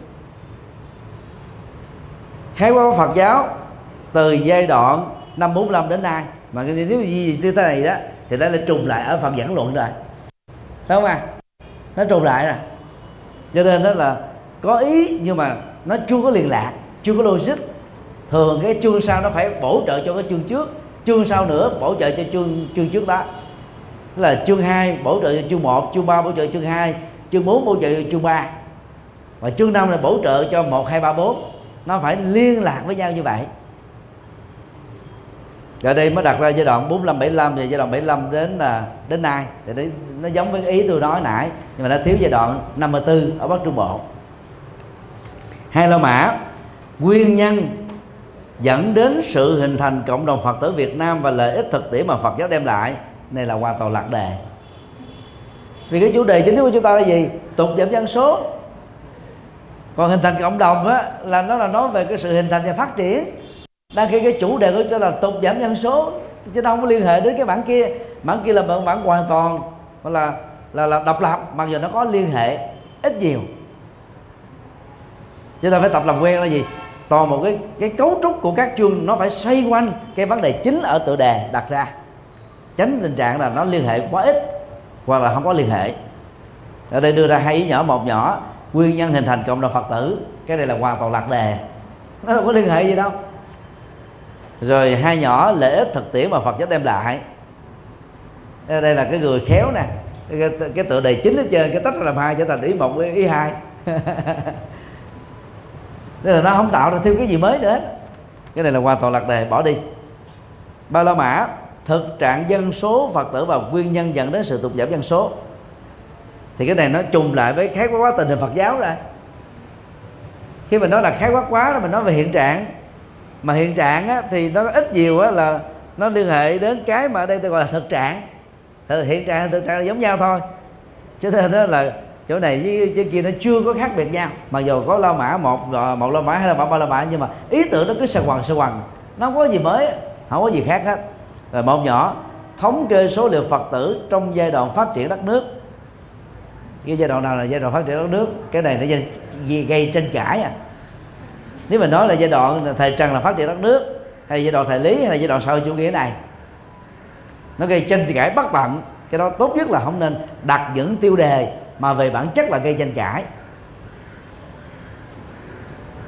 [SPEAKER 1] Khái quát Phật giáo từ giai đoạn năm bốn mươi lăm đến nay, mà nếu gì như thế này đó thì nó lại trùng lại ở phần giảng luận rồi, phải không à? Nó trùng lại rồi, cho nên đó là có ý nhưng mà nó chưa có liên lạc, chưa có logic. Thường cái chương sau nó phải bổ trợ cho cái chương trước, chương sau nữa bổ trợ cho chương chương trước đó. Tức là chương hai bổ trợ cho chương một, chương ba bổ trợ cho chương hai, chương bốn bổ trợ cho chương ba, và chương năm là bổ trợ cho một, hai, ba, bốn. Nó phải liên lạc với nhau như vậy. Rồi đây mới đặt ra giai đoạn bốn mươi lăm bảy mươi lăm, và giai đoạn bảy mươi lăm đến là đến nay thì đấy, nó giống với ý tôi nói nãy, nhưng mà nó thiếu giai đoạn năm mươi tư ở Bắc Trung Bộ. Hai la mã nguyên nhân dẫn đến sự hình thành cộng đồng Phật tử Việt Nam và lợi ích thực tiễn mà Phật giáo đem lại, này là hoàn toàn lạc đề. Vì cái chủ đề chính của chúng ta là gì? Tụt giảm dân số. Còn hình thành cộng đồng á, là nó là nói về cái sự hình thành và phát triển. Đang khi cái chủ đề của chúng ta là tụt giảm dân số, chứ nó không có liên hệ đến cái bản kia. Bản kia là bản, bản hoàn toàn là, là là độc lập, mặc dù nó có liên hệ ít nhiều. Chúng ta phải tập làm quen là gì? Toàn một cái cái cấu trúc của các chương nó phải xoay quanh cái vấn đề chính ở tựa đề đặt ra, tránh tình trạng là nó liên hệ quá ít hoặc là không có liên hệ. Ở đây đưa ra hai ý nhỏ, một nhỏ nguyên nhân hình thành cộng đồng Phật tử, cái này là hoàn toàn lạc đề, nó đâu có liên hệ gì đâu. Rồi hai nhỏ lợi ích thực tiễn mà Phật giáo đem lại. Đây là cái người khéo nè, cái, cái tựa đề chính ở trên, cái tách ra làm hai trở thành ý một với ý hai. Nên là nó không tạo ra thêm cái gì mới nữa. Cái này là hoàn toàn lạc đề, bỏ đi. Ba la mã thực trạng dân số Phật tử và nguyên nhân dẫn đến sự tụt giảm dân số. Thì cái này nó trùng lại với khái quát quá tình hình Phật giáo rồi. Khi mình nói là khái quát quá, mình nói về hiện trạng. Mà hiện trạng á, thì nó ít nhiều á, là nó liên hệ đến cái mà ở đây tôi gọi là thực trạng. Hiện trạng và thực trạng là giống nhau thôi. Cho nên đó là chỗ này với chỗ kia nó chưa có khác biệt nhau. Mặc dù có la mã một, một la mã, hai la mã, ba la mã, nhưng mà ý tưởng nó cứ sờ quần sờ quần, nó không có gì mới, không có gì khác hết. Rồi một nhỏ thống kê số liệu Phật tử trong giai đoạn phát triển đất nước. Cái giai đoạn nào là giai đoạn phát triển đất nước? Cái này nó gây, gây tranh cãi à. Nếu mình nói là giai đoạn thời Trần là phát triển đất nước, hay là giai đoạn thời Lý, hay là giai đoạn sau chủ nghĩa này, nó gây tranh cãi bất tận. Cái đó tốt nhất là không nên đặt những tiêu đề mà về bản chất là gây tranh cãi.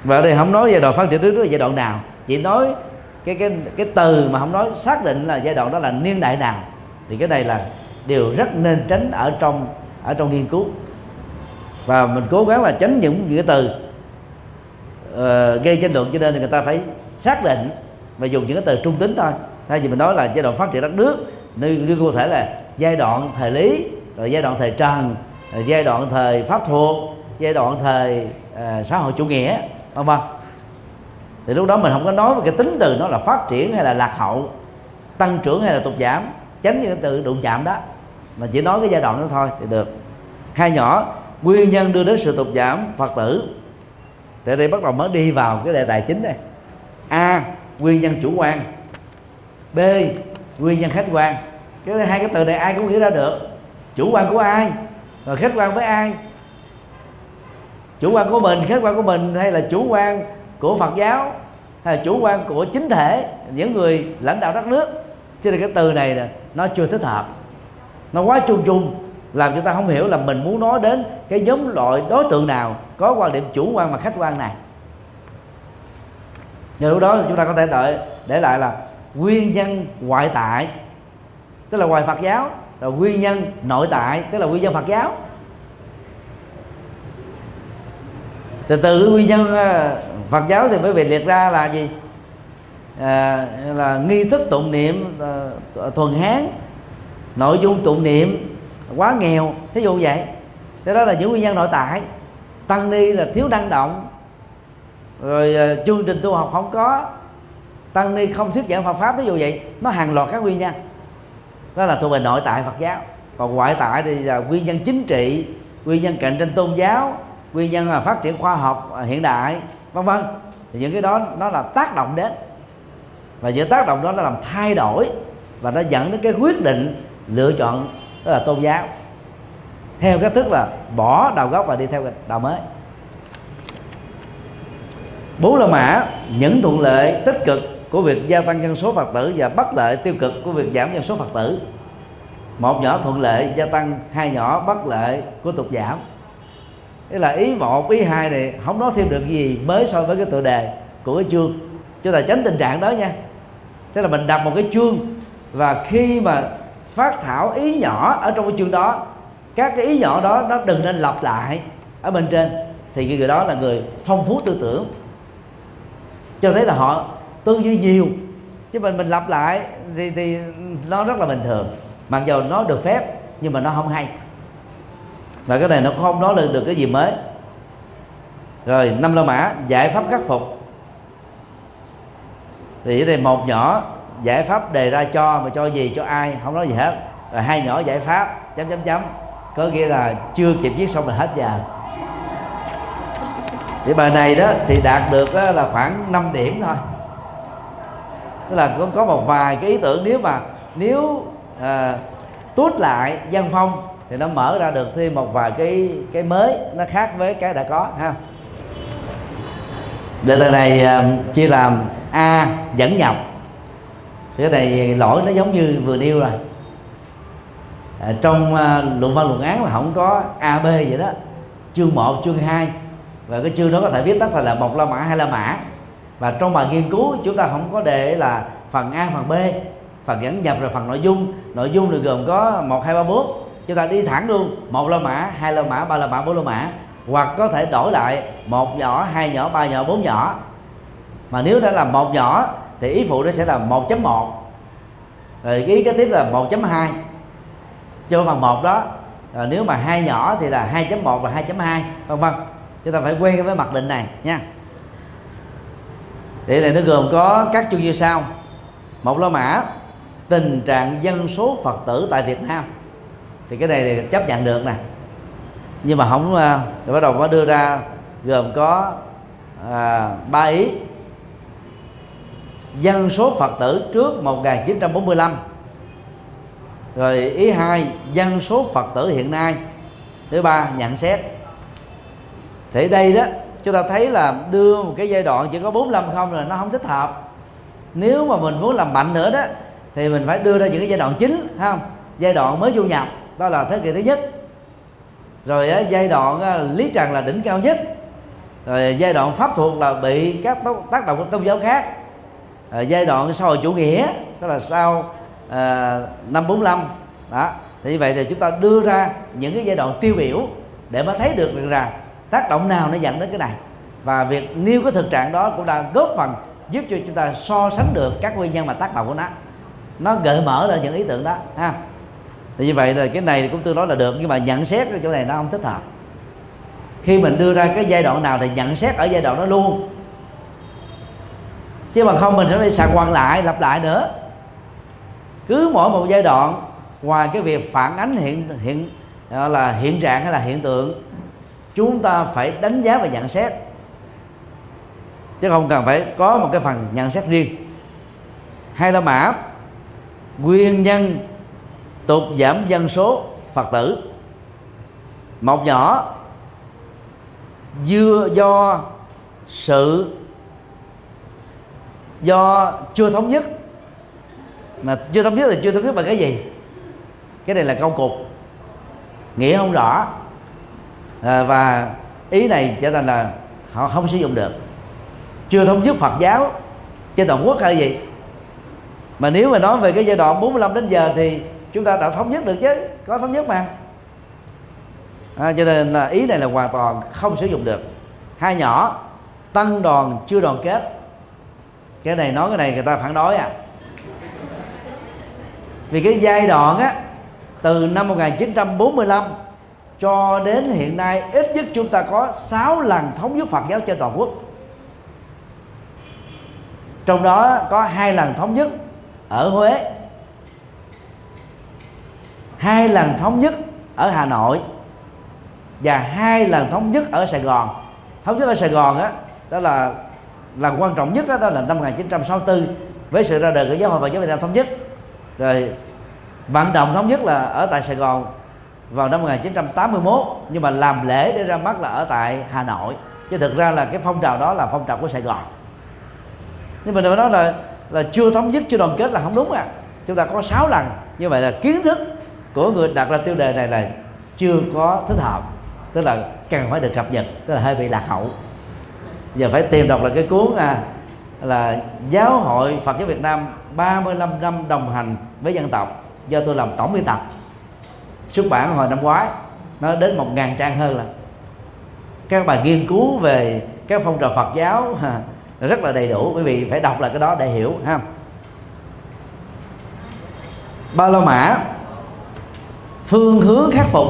[SPEAKER 1] Và ở đây không nói giai đoạn phát triển đất nước là giai đoạn nào, chỉ nói cái cái cái từ mà không nói xác định là giai đoạn đó là niên đại nào, thì cái này là điều rất nên tránh ở trong ở trong nghiên cứu. Và mình cố gắng là tránh những những cái từ uh, gây tranh luận, cho nên là người ta phải xác định và dùng những cái từ trung tính thôi. Thay vì mình nói là giai đoạn phát triển đất nước, nên như cụ thể là giai đoạn thời Lý, rồi giai đoạn thời Trần, rồi giai đoạn thời Pháp thuộc, giai đoạn thời uh, xã hội chủ nghĩa, vân vân. Thì lúc đó mình không có nói về cái tính từ nó là phát triển hay là lạc hậu, tăng trưởng hay là tụt giảm, tránh những cái từ đụng chạm đó, mà chỉ nói cái giai đoạn đó thôi thì được. Hai nhỏ nguyên nhân đưa đến sự tụt giảm Phật tử. Từ đây bắt đầu mới đi vào cái đề tài chính đây. A. Nguyên nhân chủ quan. B. Nguyên nhân khách quan. Cái hai cái từ này ai cũng nghĩ ra được. Chủ quan của ai, rồi khách quan với ai? Chủ quan của mình, khách quan của mình, hay là chủ quan của Phật giáo, hay là chủ quan của chính thể, những người lãnh đạo đất nước? Cho nên cái từ này nè, nó chưa thích hợp, nó quá chung chung, làm cho ta không hiểu là mình muốn nói đến cái nhóm loại đối tượng nào có quan điểm chủ quan và khách quan này. Nhưng lúc đó chúng ta có thể đợi để lại là nguyên nhân ngoại tại, tức là ngoài Phật giáo, rồi nguyên nhân nội tại, tức là nguyên nhân Phật giáo. Từ từ cái nguyên nhân Phật giáo thì mới bị liệt ra là gì? À, là nghi thức tụng niệm à, thuần Hán, nội dung tụng niệm quá nghèo, thí dụ vậy. Thế đó là những nguyên nhân nội tại. Tăng ni là thiếu năng động, rồi à, chương trình tu học không có, tăng ni không thuyết giảng Phật pháp, thí dụ vậy. Nó hàng loạt các nguyên nhân, đó là thuộc về nội tại Phật giáo. Còn ngoại tại thì là nguyên nhân chính trị, nguyên nhân cạnh tranh tôn giáo, nguyên nhân là phát triển khoa học hiện đại, vân vân. Thì những cái đó nó là tác động đến, và những tác động đó nó làm thay đổi và nó dẫn đến cái quyết định lựa chọn, đó là tôn giáo, theo cách thức là bỏ đạo gốc và đi theo đạo mới. Bốn La Mã, những thuận lợi tích cực của việc gia tăng dân số Phật tử và bất lợi tiêu cực của việc giảm dân số Phật tử. Một nhỏ thuận lợi gia tăng, hai nhỏ bất lợi của tụt giảm. Thế là ý một, ý hai này không nói thêm được gì mới so với cái tựa đề của cái chương. Chúng ta tránh tình trạng đó nha. Thế là mình đặt một cái chương, và khi mà phát thảo ý nhỏ ở trong cái chương đó, các cái ý nhỏ đó nó đừng nên lặp lại ở bên trên, thì người đó là người phong phú tư tưởng, cho thấy là họ tư duy nhiều. Chứ mình mình lặp lại thì, thì nó rất là bình thường, mặc dù nó được phép nhưng mà nó không hay, và cái này nó không nói lên được cái gì mới. Rồi năm La Mã, giải pháp khắc phục. Thì ở đây một nhỏ giải pháp đề ra cho, mà cho gì, cho ai, không nói gì hết. Rồi hai nhỏ giải pháp chấm chấm chấm, có nghĩa là chưa kịp viết xong là hết giờ. Thì bài này đó thì đạt được là khoảng năm điểm thôi. Tức là có, có một vài cái ý tưởng, nếu mà nếu à, tuốt lại văn phong thì nó mở ra được thêm một vài cái cái mới, nó khác với cái đã có ha. Đề từ này à, chia làm A dẫn nhập. Thì cái này lỗi nó giống như vừa nêu rồi. À, trong à, luận văn luận án là không có A B vậy đó, chương một, chương hai, và cái chương đó có thể viết tắt thành là một La Mã, hai La Mã. Và trong bài nghiên cứu chúng ta không có để là phần A, phần B, phần dẫn nhập rồi phần nội dung. Nội dung được gồm có một, hai, ba, bốn. Chúng ta đi thẳng luôn một La Mã, hai La Mã, ba La Mã, bốn La Mã, hoặc có thể đổi lại một nhỏ, hai nhỏ, ba nhỏ, bốn nhỏ. Mà nếu đã là một nhỏ thì ý phụ nó sẽ là một chấm một, rồi ý kế tiếp là một chấm hai cho phần một đó. Rồi nếu mà hai nhỏ thì là hai chấm một và hai chấm hai, vân vân. Chúng ta phải quen với mặc định này nha. Thì này nó gồm có các chương như sau. Một La Mã, tình trạng dân số Phật tử tại Việt Nam. Thì cái này thì chấp nhận được nè, nhưng mà không, rồi bắt đầu có đưa ra gồm có à, ba ý. Dân số Phật tử trước một nghìn chín trăm bốn mươi lăm. Rồi ý hai, dân số Phật tử hiện nay. Thứ ba, nhận xét. Thì đây đó chúng ta thấy là đưa một cái giai đoạn chỉ có bốn mươi lăm không là nó không thích hợp. Nếu mà mình muốn làm mạnh nữa đó thì mình phải đưa ra những cái giai đoạn chính, không? Giai đoạn mới du nhập, đó là thế kỷ thứ nhất. Rồi á, giai đoạn á, Lý Trần là đỉnh cao nhất. Rồi giai đoạn pháp thuộc là bị các tác động của tôn giáo khác. À, giai đoạn xã hội chủ nghĩa tức là sau à, năm bốn lăm đó. Thì như vậy thì chúng ta đưa ra những cái giai đoạn tiêu biểu để mà thấy được rằng là tác động nào nó dẫn đến cái này, và việc nêu cái thực trạng đó cũng đã góp phần giúp cho chúng ta so sánh được các nguyên nhân mà tác động của nó, nó gợi mở lên những ý tưởng đó ha. Thì như vậy là cái này cũng tương đối là được, nhưng mà nhận xét ở chỗ này nó không thích hợp. Khi mình đưa ra cái giai đoạn nào thì nhận xét ở giai đoạn đó luôn, chứ bằng không mình sẽ phải sạc quằn lại lặp lại nữa. Cứ mỗi một giai đoạn, ngoài cái việc phản ánh hiện hiện là hiện trạng hay là hiện tượng, chúng ta phải đánh giá và nhận xét, chứ không cần phải có một cái phần nhận xét riêng. Hay là mã nguyên nhân tụt giảm dân số Phật tử. Một nhỏ dưa do sự do chưa thống nhất, mà chưa thống nhất là chưa thống nhất bằng cái gì? Cái này là câu cục, nghĩa không rõ, à, và ý này trở thành là họ không sử dụng được. Chưa thống nhất Phật giáo trên toàn quốc hay là gì? Mà nếu mà nói về cái giai đoạn bốn mươi lăm đến giờ thì chúng ta đã thống nhất được chứ, có thống nhất mà. À, cho nên là ý này là hoàn toàn không sử dụng được. Hai nhỏ tăng đoàn chưa đoàn kết. Cái này nói cái này người ta phản đối à. Vì cái giai đoạn á, từ năm một nghìn chín trăm bốn mươi lăm cho đến hiện nay, ít nhất chúng ta có sáu lần thống nhất Phật giáo trên toàn quốc. Trong đó có hai lần thống nhất ở Huế, hai lần thống nhất ở Hà Nội, và hai lần thống nhất ở Sài Gòn. Thống nhất ở Sài Gòn á, đó là lần quan trọng nhất đó, đó là năm một nghìn chín trăm sáu mươi tư với sự ra đời của Giáo hội Phật giáo Việt Nam thống nhất. Rồi vận động thống nhất là ở tại Sài Gòn vào năm một nghìn chín trăm tám mươi mốt, nhưng mà làm lễ để ra mắt là ở tại Hà Nội, chứ thực ra là cái phong trào đó là phong trào của Sài Gòn. Nhưng mà nếu nói là là chưa thống nhất, chưa đoàn kết là không đúng à. Chúng ta có sáu lần, như vậy là kiến thức của người đặt ra tiêu đề này là chưa có thích hợp, tức là cần phải được cập nhật, tức là hơi bị lạc hậu. Giờ phải tìm đọc là cái cuốn à, là Giáo hội Phật giáo Việt Nam ba mươi lăm năm đồng hành với dân tộc, do tôi làm tổng biên tập, xuất bản hồi năm ngoái, nó đến một ngàn trang hơn. Là các bạn nghiên cứu về các phong trào Phật giáo ha, rất là đầy đủ, quý vị phải đọc lại cái đó để hiểu ha. Ba la mã phương hướng khắc phục.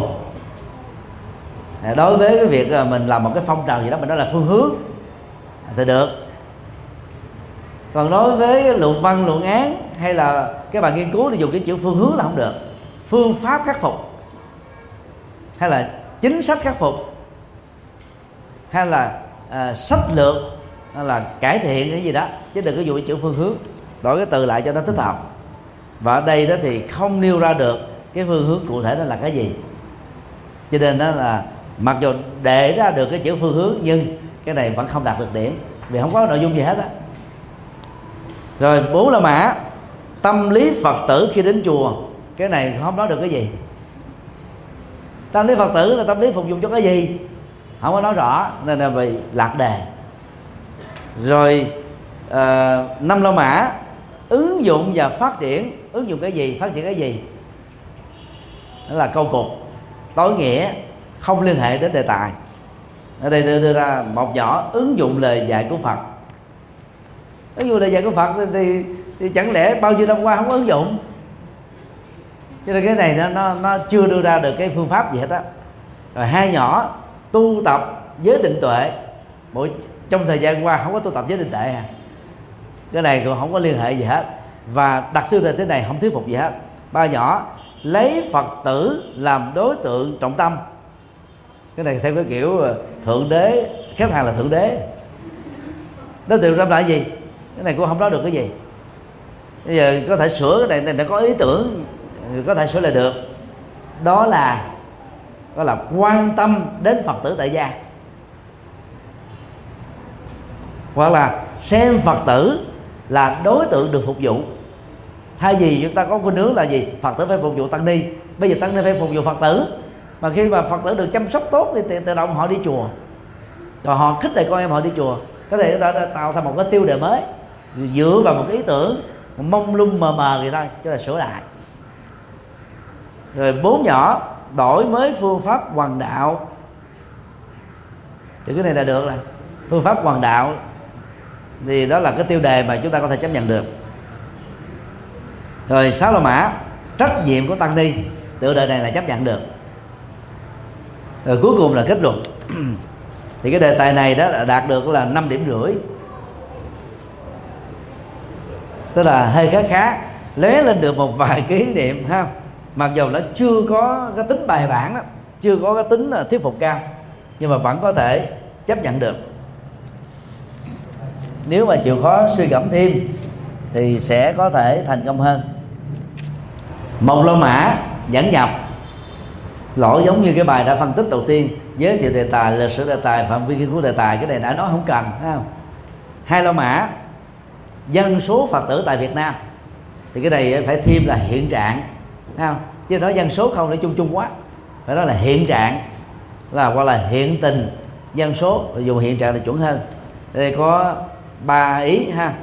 [SPEAKER 1] Đối với cái việc mình làm một cái phong trào gì đó mình nói là phương hướng thì được, còn đối với luận văn luận án hay là các bạn nghiên cứu thì dùng cái chữ phương hướng là không được. Phương pháp khắc phục, hay là chính sách khắc phục, hay là à, sách lược, hay là cải thiện cái gì đó, chứ đừng có dùng cái chữ phương hướng, đổi cái từ lại cho nó thích hợp. Và ở đây đó thì không nêu ra được cái phương hướng cụ thể đó là cái gì, cho nên đó là mặc dù để ra được cái chữ phương hướng nhưng cái này vẫn không đạt được điểm, vì không có nội dung gì hết á. Rồi bốn la mã tâm lý Phật tử khi đến chùa. Cái này không nói được cái gì. Tâm lý Phật tử là tâm lý phục vụ cho cái gì, không có nói rõ, nên là bị lạc đề. Rồi uh, năm la mã ứng dụng và phát triển. Ứng dụng cái gì, phát triển cái gì, đó là câu cục, tối nghĩa, không liên hệ đến đề tài. Ở đây đưa, đưa ra một nhỏ ứng dụng lời dạy của Phật. Ứng dụng lời dạy của Phật thì, thì, thì chẳng lẽ bao nhiêu năm qua không có ứng dụng? Cho nên cái này nó, nó, nó chưa đưa ra được cái phương pháp gì hết á. Rồi hai nhỏ tu tập giới định tuệ. Bộ, trong thời gian qua không có tu tập giới định tuệ à. Cái này cũng không có liên hệ gì hết, và đặt tiêu đề thế này không thuyết phục gì hết. Ba nhỏ lấy Phật tử làm đối tượng trọng tâm. Cái này theo cái kiểu thượng đế, khách hàng là thượng đế. Đối tượng trọng tâm là cái gì? Cái này cũng không nói được cái gì. Bây giờ có thể sửa cái này, này có ý tưởng, có thể sửa lại được. Đó là đó là quan tâm đến Phật tử tại gia, hoặc là xem Phật tử là đối tượng được phục vụ. Thay vì chúng ta có khuynh hướng là gì? Phật tử phải phục vụ tăng ni, bây giờ tăng ni phải phục vụ Phật tử. Mà khi mà Phật tử được chăm sóc tốt thì tự động họ đi chùa. Rồi họ khích lệ con em họ đi chùa, có thể người ta đã tạo thành một cái tiêu đề mới dựa vào một cái ý tưởng mông lung mờ mờ vậy thôi, chứ là sửa lại. Rồi bốn nhỏ đổi mới phương pháp hoằng đạo, thì cái này là được rồi. Phương pháp hoằng đạo thì đó là cái tiêu đề mà chúng ta có thể chấp nhận được. Rồi sáu la mã, trách nhiệm của tăng ni, tiêu đề này là chấp nhận được. Rồi cuối cùng là kết luận. Thì cái đề tài này đó đạt được là năm điểm rưỡi, tức là hơi khá khá, lóe lên được một vài cái ý niệm ha, mặc dù nó chưa có cái tính bài bản đó, chưa có cái tính thuyết phục cao, nhưng mà vẫn có thể chấp nhận được. Nếu mà chịu khó suy gẫm thêm thì sẽ có thể thành công hơn. Một la mã dẫn nhập, lỗi giống như cái bài đã phân tích đầu tiên, giới thiệu đề tài, lịch sử đề tài, phạm vi nghiên cứu đề tài, cái này đã nói không cần, thấy không? Hai la mã, dân số Phật tử tại Việt Nam, thì cái này phải thêm là hiện trạng, thấy không? Chứ nói dân số không để chung chung quá, phải nói là hiện trạng, là hoặc là hiện tình dân số, dùng hiện trạng là chuẩn hơn. Đây có ba ý ha.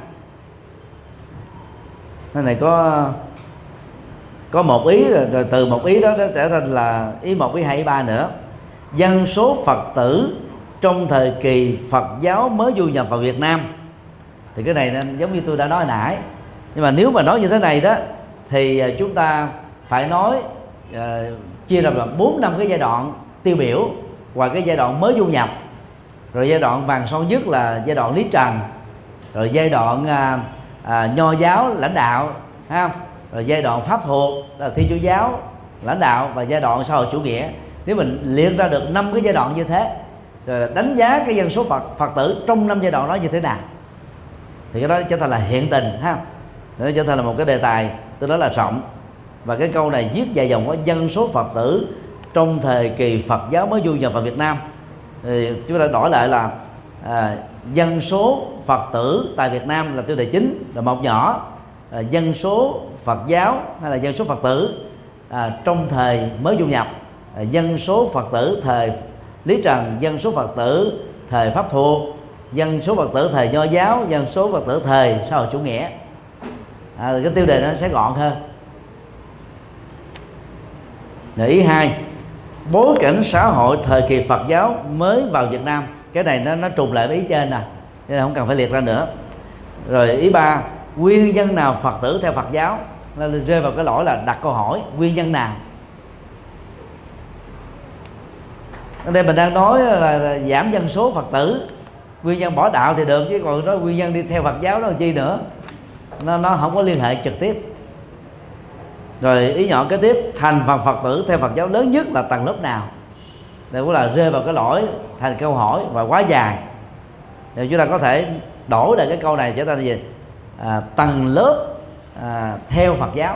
[SPEAKER 1] Cái này có có một ý rồi, rồi từ một ý đó nó trở thành là ý một, ý hai, ý ba nữa. Dân số Phật tử trong thời kỳ Phật giáo mới du nhập vào Việt Nam, thì cái này giống như tôi đã nói hồi nãy, nhưng mà nếu mà nói như thế này đó thì chúng ta phải nói uh, chia ra làm bốn năm cái giai đoạn tiêu biểu, ngoài cái giai đoạn mới du nhập, rồi giai đoạn vàng son nhất là giai đoạn Lý Trần, rồi giai đoạn uh, uh, Nho giáo lãnh đạo, ha, rồi giai đoạn Pháp thuộc là Thiên Chúa giáo lãnh đạo, và giai đoạn xã hội chủ nghĩa. Nếu mình liệt ra được năm cái giai đoạn như thế, rồi đánh giá cái dân số Phật Phật tử trong năm giai đoạn đó như thế nào, thì cái đó trở thành là hiện tình, ha, nó trở thành là một cái đề tài tôi nói là rộng. Và cái câu này viết dài dòng, có dân số Phật tử trong thời kỳ Phật giáo mới du nhập vào Việt Nam, thì chúng ta đổi lại là à, dân số Phật tử tại Việt Nam là tiêu đề chính, là một nhỏ, à, dân số Phật giáo hay là dân số Phật tử à, trong thời mới du nhập, à, dân số Phật tử thời Lý Trần, dân số Phật tử thời Pháp thuộc, dân số Phật tử thời Nho giáo, dân số Phật tử thời xã hội chủ nghĩa. À, cái tiêu đề nó sẽ gọn hơn. Rồi ý hai, bối cảnh xã hội thời kỳ Phật giáo mới vào Việt Nam, cái này nó nó trùng lại với ý trên nè, nên là không cần phải liệt ra nữa. Rồi ý ba, nguyên nhân nào Phật tử theo Phật giáo, nó rơi vào cái lỗi là đặt câu hỏi nguyên nhân nào. Ở đây mình đang nói là, là giảm dân số Phật tử, nguyên nhân bỏ đạo thì được, chứ còn nói nguyên nhân đi theo Phật giáo nó làm chi nữa, nó nó không có liên hệ trực tiếp. Rồi ý nhỏ kế tiếp, thành phần Phật tử theo Phật giáo lớn nhất là tầng lớp nào, đây cũng là rơi vào cái lỗi thành câu hỏi và quá dài. Thì chúng ta có thể đổi lại cái câu này trở thành là gì? À, tầng lớp à, theo Phật giáo,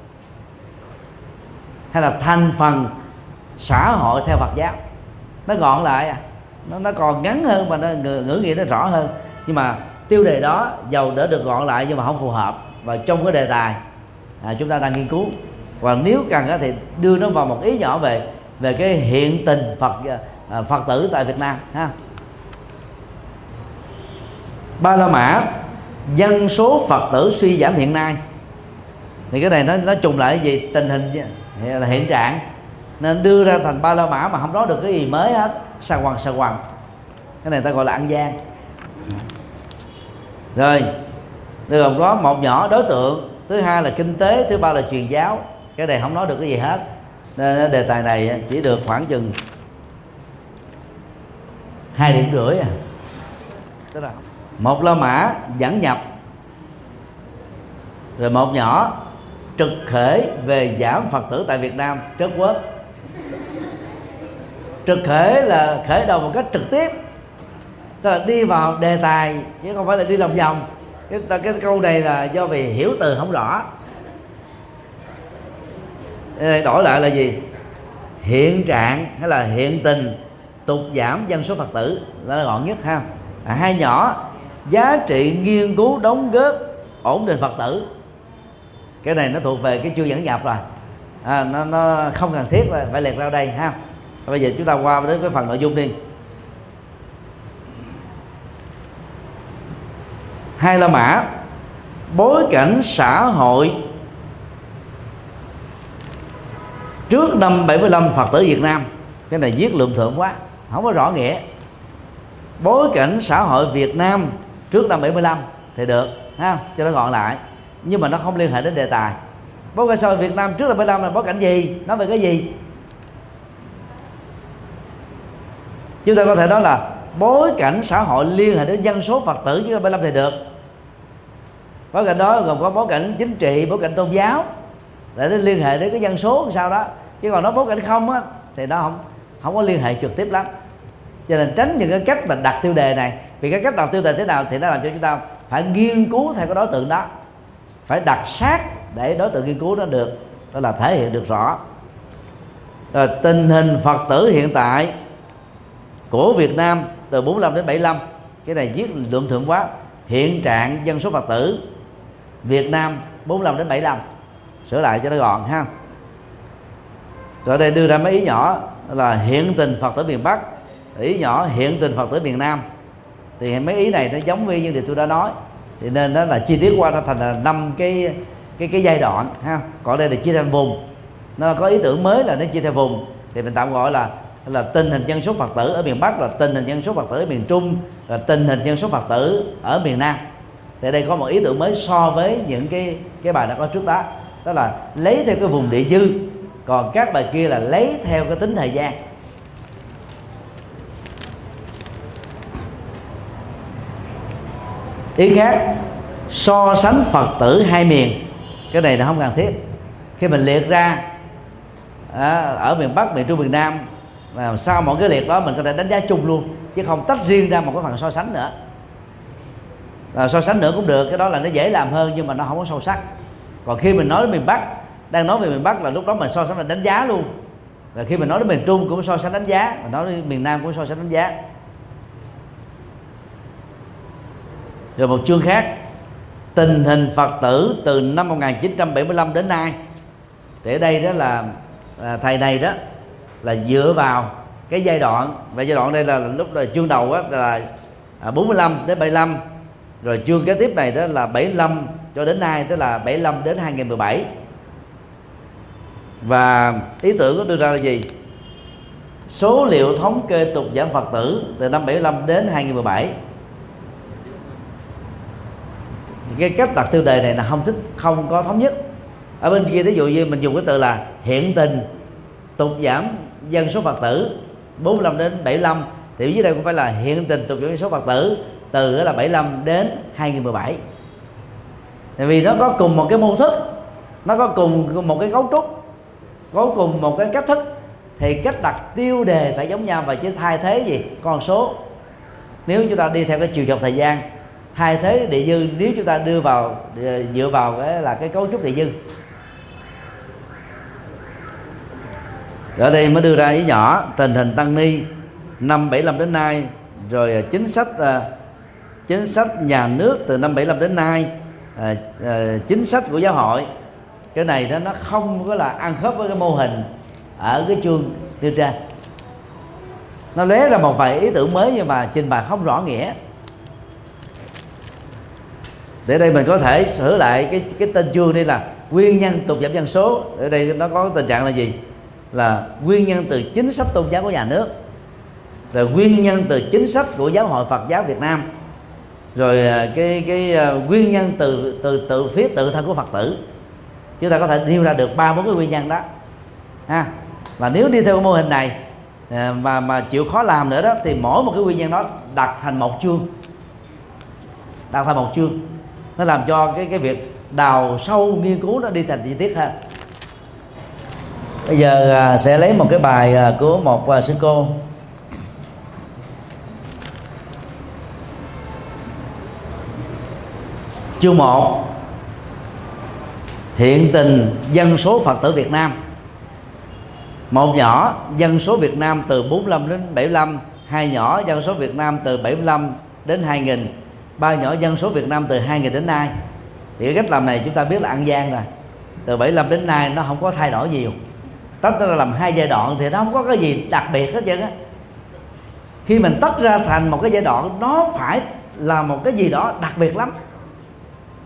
[SPEAKER 1] hay là thành phần xã hội theo Phật giáo. Nó gọn lại à, nó, nó còn ngắn hơn mà nó ngữ nghĩa nó rõ hơn. Nhưng mà tiêu đề đó dầu đỡ được gọn lại nhưng mà không phù hợp và trong cái đề tài à, chúng ta đang nghiên cứu. Và nếu cần á, thì đưa nó vào một ý nhỏ về về cái hiện tình Phật à, Phật tử tại Việt Nam ha. Ba la mã, dân số Phật tử suy giảm hiện nay, thì cái này nó nó trùng lại cái gì? Tình hình là hiện trạng, nên đưa ra thành ba la mã mà không nói được cái gì mới hết, sa quằn sa quằn. Cái này ta gọi là ăn gian. Rồi được gồm có một nhỏ đối tượng, thứ hai là kinh tế, thứ ba là truyền giáo. Cái này không nói được cái gì hết, nên đề tài này chỉ được khoảng chừng hai điểm rưỡi à. Tức là một la mã dẫn nhập, rồi một nhỏ trực khởi về giảm Phật tử tại Việt Nam trớt quớt. Trực khởi là khởi đầu một cách trực tiếp, tức là đi vào đề tài chứ không phải là đi lòng vòng. Cái, cái câu này là do vì hiểu từ không rõ. Đổi lại là gì? Hiện trạng hay là hiện tình tụt giảm dân số Phật tử là gọn nhất ha. À, hai nhỏ giá trị nghiên cứu đóng góp ổn định Phật tử. Cái này nó thuộc về cái chưa dẫn nhập rồi, à, nó, nó không cần thiết phải liệt ra đây ha. Bây giờ chúng ta qua đến cái phần nội dung đi. Hai La Mã, bối cảnh xã hội trước năm bảy mươi lăm Phật tử Việt Nam. Cái này viết lượm thượm quá, không có rõ nghĩa. Bối cảnh xã hội Việt Nam trước năm bảy mươi lăm thì được ha, cho nó gọn lại, nhưng mà nó không liên hệ đến đề tài. Bối cảnh xã hội Việt Nam trước năm bảy mươi lăm là bối cảnh gì, nói về cái gì? Chúng ta có thể nói là bối cảnh xã hội liên hệ đến dân số Phật tử trước năm bảy mươi lăm thì được. Bối cảnh đó gồm có bối cảnh chính trị, bối cảnh tôn giáo, để nó liên hệ đến cái dân số sau đó. Chứ còn nó bối cảnh không á thì nó không không có liên hệ trực tiếp lắm. Cho nên tránh những cái cách mà đặt tiêu đề này. Vì cái cách đặt tiêu đề thế nào thì nó làm cho chúng ta phải nghiên cứu theo cái đối tượng đó, phải đặt sát để đối tượng nghiên cứu nó được, đó là thể hiện được rõ. Rồi, tình hình Phật tử hiện tại của Việt Nam từ bốn mươi lăm đến bảy mươi lăm, cái này viết lượng thượng quá. Hiện trạng dân số Phật tử Việt Nam bốn mươi lăm đến bảy mươi lăm, sửa lại cho nó gọn ha. Rồi đây đưa ra mấy ý nhỏ là hiện tình Phật tử miền Bắc, ý nhỏ hiện tình Phật tử miền Nam. Thì mấy ý này nó giống như những điều tôi đã nói, thì nên nó là chi tiết qua nó thành là năm cái cái cái giai đoạn ha. Còn đây là chia thành vùng, nó có ý tưởng mới là nó chia theo vùng, thì mình tạm gọi là là tình hình dân số Phật tử ở miền Bắc, là tình hình dân số Phật tử ở miền Trung, là tình hình dân số Phật tử ở miền Nam. Thì đây có một ý tưởng mới so với những cái cái bài đã có trước đó, đó là lấy theo cái vùng địa dư, còn các bài kia là lấy theo cái tính thời gian. Ý khác, so sánh Phật tử hai miền, cái này là không cần thiết. Khi mình liệt ra à, ở miền Bắc, miền Trung, miền Nam, và sau mỗi cái liệt đó mình có thể đánh giá chung luôn, chứ không tách riêng ra một cái phần so sánh nữa. À, so sánh nữa cũng được, cái đó là nó dễ làm hơn, nhưng mà nó không có sâu sắc. Còn khi mình nói đến miền Bắc, đang nói về miền Bắc là lúc đó mình so sánh là đánh giá luôn. Rồi khi mình nói đến miền Trung cũng so sánh đánh giá, mình nói đến miền Nam cũng so sánh đánh giá. Rồi một chương khác, tình hình Phật tử từ năm một nghìn chín trăm bảy mươi lăm đến nay. Thì ở đây đó là à, thầy này đó là dựa vào cái giai đoạn, và giai đoạn đây là lúc là chương đầu đó là bốn mươi lăm đến bảy mươi lăm, rồi chương kế tiếp này đó là bảy mươi lăm cho đến nay, tức là bảy mươi lăm đến hai nghìn mười bảy. Và ý tưởng có đưa ra là gì? Số liệu thống kê tục giảm Phật tử từ năm bảy mươi lăm đến hai nghìn mười bảy. Cái cách đặt tiêu đề này là không thích, không có thống nhất. Ở bên kia ví dụ như mình dùng cái từ là hiện tình tục giảm dân số Phật tử bốn mươi lăm đến bảy mươi lăm, thì dưới đây cũng phải là hiện tình tục giảm dân số Phật tử từ là bảy mươi lăm đến hai nghìn mười bảy. Tại vì nó có cùng một cái mô thức, nó có cùng một cái cấu trúc, có cùng một cái cách thức, thì cách đặt tiêu đề phải giống nhau, và chứ thay thế gì con số. Nếu chúng ta đi theo cái chiều dọc thời gian, thay thế địa dư nếu chúng ta đưa vào dựa vào cái là cái cấu trúc địa dư. Ở đây mới đưa ra ý nhỏ tình hình tăng ni năm bảy mươi lăm đến nay, rồi chính sách chính sách nhà nước từ năm bảy mươi lăm đến nay, à, à, chính sách của giáo hội. Cái này đó nó không có là ăn khớp với cái mô hình ở cái chương tiêu trên. Nó lóe ra một vài ý tưởng mới nhưng mà trình bày không rõ nghĩa. Để đây mình có thể sửa lại cái cái tên chương đây là nguyên nhân tụt giảm dân số. Ở đây nó có tình trạng là gì? Là nguyên nhân từ chính sách tôn giáo của nhà nước, rồi nguyên nhân từ chính sách của Giáo hội Phật giáo Việt Nam, rồi cái cái nguyên nhân từ từ từ phía tự thân của Phật tử. Chúng ta có thể nêu ra được ba bốn cái nguyên nhân đó ha. Và nếu đi theo mô hình này mà mà chịu khó làm nữa đó, thì mỗi một cái nguyên nhân đó đặt thành một chương, đặt thành một chương, nó làm cho cái cái việc đào sâu nghiên cứu nó đi thành chi tiết hơn. Bây giờ sẽ lấy một cái bài của một sư cô. Chương một, hiện tình dân số Phật tử Việt Nam. Một nhỏ, dân số Việt Nam từ bốn mươi lăm đến bảy mươi lăm. Hai nhỏ, dân số Việt Nam từ bảy mươi lăm đến hai nghìn. Ba nhỏ, dân số Việt Nam từ hai nghìn đến nay. Thì cái cách làm này chúng ta biết là ăn gian rồi. Từ bảy mươi lăm đến nay nó không có thay đổi nhiều. Tách ra làm hai giai đoạn thì nó không có cái gì đặc biệt hết trơn á. Khi mình tách ra thành một cái giai đoạn, nó phải là một cái gì đó đặc biệt lắm.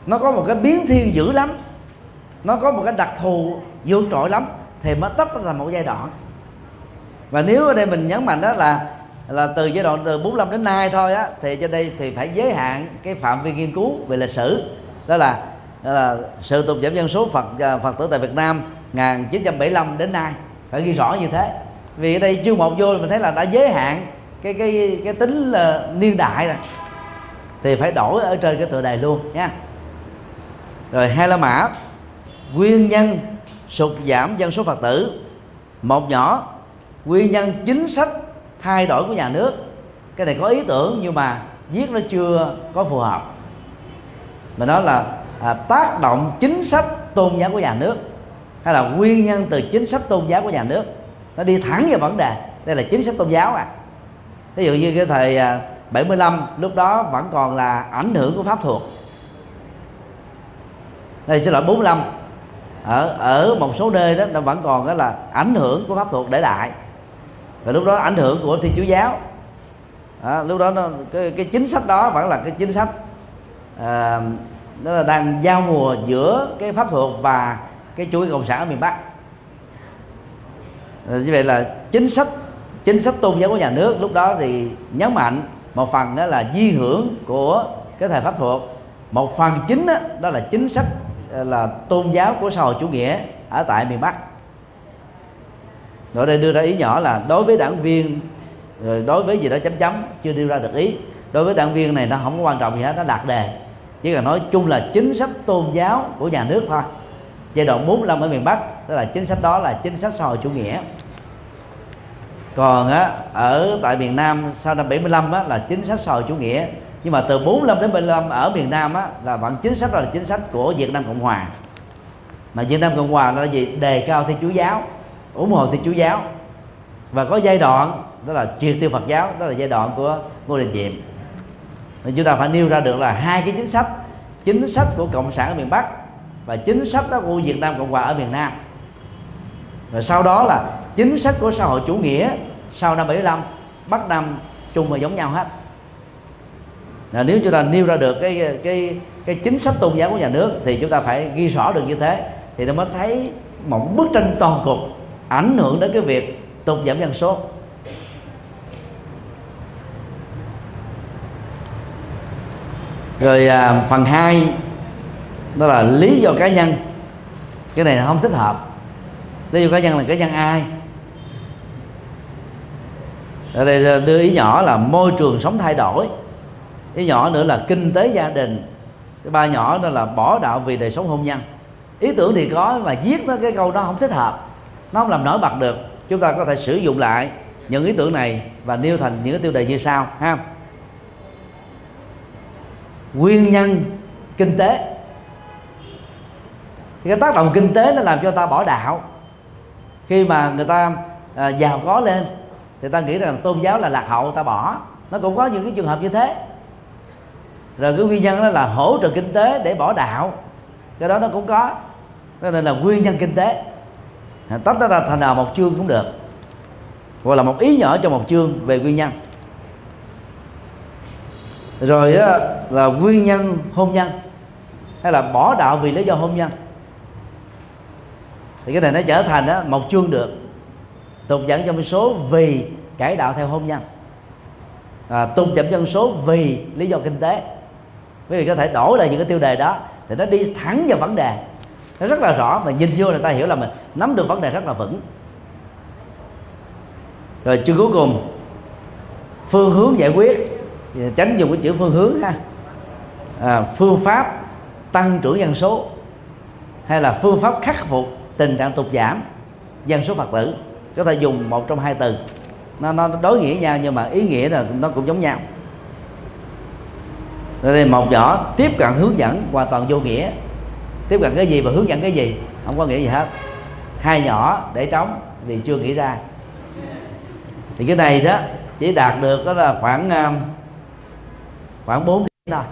[SPEAKER 1] nó có một cái biến thiên dữ lắm, nó có một cái đặc thù vượt trội lắm, thì mới tách ra một giai đoạn. Và nếu ở đây mình nhấn mạnh đó là là từ giai đoạn từ bốn mươi lăm đến nay thôi á, thì trên đây thì phải giới hạn cái phạm vi nghiên cứu về lịch sử, đó là, đó là sự tụt giảm dân số Phật Phật tử tại Việt Nam một nghìn chín trăm bảy mươi lăm đến nay, phải ghi rõ như thế. Vì ở đây chương một vô mình thấy là đã giới hạn cái cái cái tính là niên đại rồi, thì phải đổi ở trên cái tựa đề luôn nha. Rồi hai la mã, nguyên nhân sụt giảm dân số Phật tử. Một nhỏ, nguyên nhân chính sách thay đổi của nhà nước. Cái này có ý tưởng nhưng mà viết nó chưa có phù hợp. Mà nó là à, tác động chính sách tôn giáo của nhà nước, hay là nguyên nhân từ chính sách tôn giáo của nhà nước. Nó đi thẳng vào vấn đề. Đây là chính sách tôn giáo à. Ví dụ như cái thời à, bảy mươi lăm, lúc đó vẫn còn là ảnh hưởng của pháp thuộc. Đây xin lỗi, bốn mươi lăm, ở ở một số nơi đó nó vẫn còn đó là ảnh hưởng của pháp thuộc để lại. Và lúc đó ảnh hưởng của Thiên Chúa giáo. Đó, lúc đó nó, cái, cái chính sách đó vẫn là cái chính sách à, nó là đang giao mùa giữa cái pháp thuộc và cái chủ nghĩa cộng sản ở miền Bắc. À, như vậy là chính sách chính sách tôn giáo của nhà nước lúc đó thì nhấn mạnh một phần đó là di hưởng của cái thời pháp thuộc, một phần chính đó, đó là chính sách là tôn giáo của xã hội chủ nghĩa ở tại miền Bắc. Rồi đây đưa ra ý nhỏ là đối với đảng viên, rồi đối với gì đó chấm chấm, chưa đưa ra được ý. Đối với đảng viên này nó không có quan trọng gì hết, nó đặt đề, chỉ cần nói chung là chính sách tôn giáo của nhà nước thôi. Giai đoạn bốn mươi lăm ở miền Bắc, tức là chính sách đó là chính sách xã hội chủ nghĩa. Còn á, ở tại miền Nam sau năm bảy mươi lăm á, là chính sách xã hội chủ nghĩa. Nhưng mà từ bốn mươi lăm đến bảy mươi lăm ở miền Nam á, là vẫn chính sách đó là chính sách của Việt Nam Cộng Hòa. Mà Việt Nam Cộng Hòa là gì? Đề cao Thiên Chúa giáo, ủng hộ Thiên Chúa giáo. Và có giai đoạn đó là triệt tiêu Phật giáo, đó là giai đoạn của Ngô Đình Diệm. Nên chúng ta phải nêu ra được là hai cái chính sách, chính sách của Cộng sản ở miền Bắc và chính sách đó của Việt Nam Cộng Hòa ở miền Nam. Rồi sau đó là chính sách của xã hội chủ nghĩa sau năm bảy mươi lăm, Bắc Nam chung và giống nhau hết. À, nếu chúng ta nêu ra được cái cái cái chính sách tôn giáo của nhà nước thì chúng ta phải ghi rõ được như thế, thì nó mới thấy một bức tranh toàn cục ảnh hưởng đến cái việc tụt giảm dân số. Rồi à, phần hai đó là lý do cá nhân. Cái này là không thích hợp. Lý do cá nhân là cá nhân ai? Ở đây đưa ý nhỏ là môi trường sống thay đổi. Ý nhỏ nữa là kinh tế gia đình. Cái ba nhỏ đó là bỏ đạo vì đời sống hôn nhân. Ý tưởng thì có mà viết nó cái câu đó không thích hợp, nó không làm nổi bật được. Chúng ta có thể sử dụng lại những ý tưởng này và nêu thành những cái tiêu đề như sau ha. Nguyên nhân kinh tế. Thì cái tác động kinh tế nó làm cho ta bỏ đạo. Khi mà người ta à, giàu có lên thì ta nghĩ rằng tôn giáo là lạc hậu, ta bỏ. Nó cũng có những cái trường hợp như thế. Rồi cái nguyên nhân đó là hỗ trợ kinh tế để bỏ đạo, cái đó nó cũng có. Cho nên là nguyên nhân kinh tế. Tách nó ra thành nào một chương cũng được, hoặc là một ý nhỏ cho một chương về nguyên nhân. Rồi đó là nguyên nhân hôn nhân, hay là bỏ đạo vì lý do hôn nhân. Thì cái này nó trở thành đó, một chương được. Tụt giảm dân số vì cải đạo theo hôn nhân, à, tụt giảm dân số vì lý do kinh tế. Quý vị có thể đổi lại những cái tiêu đề đó thì nó đi thẳng vào vấn đề, nó rất là rõ, mà nhìn vô người ta hiểu là mình nắm được vấn đề rất là vững. Rồi chương cuối cùng, phương hướng giải quyết, tránh dùng cái chữ phương hướng ha. À, phương pháp tăng trưởng dân số, hay là phương pháp khắc phục tình trạng tụt giảm dân số Phật tử. Có thể dùng một trong hai từ, nó, nó đối nghĩa nhau nhưng mà ý nghĩa là nó cũng giống nhau. Rồi đây một nhỏ tiếp cận hướng dẫn hoàn toàn vô nghĩa. Tiếp cận cái gì và hướng dẫn cái gì, không có nghĩa gì hết. Hai nhỏ để trống vì chưa nghĩ ra. Thì cái này đó chỉ đạt được đó là khoảng khoảng bốn điểm thôi.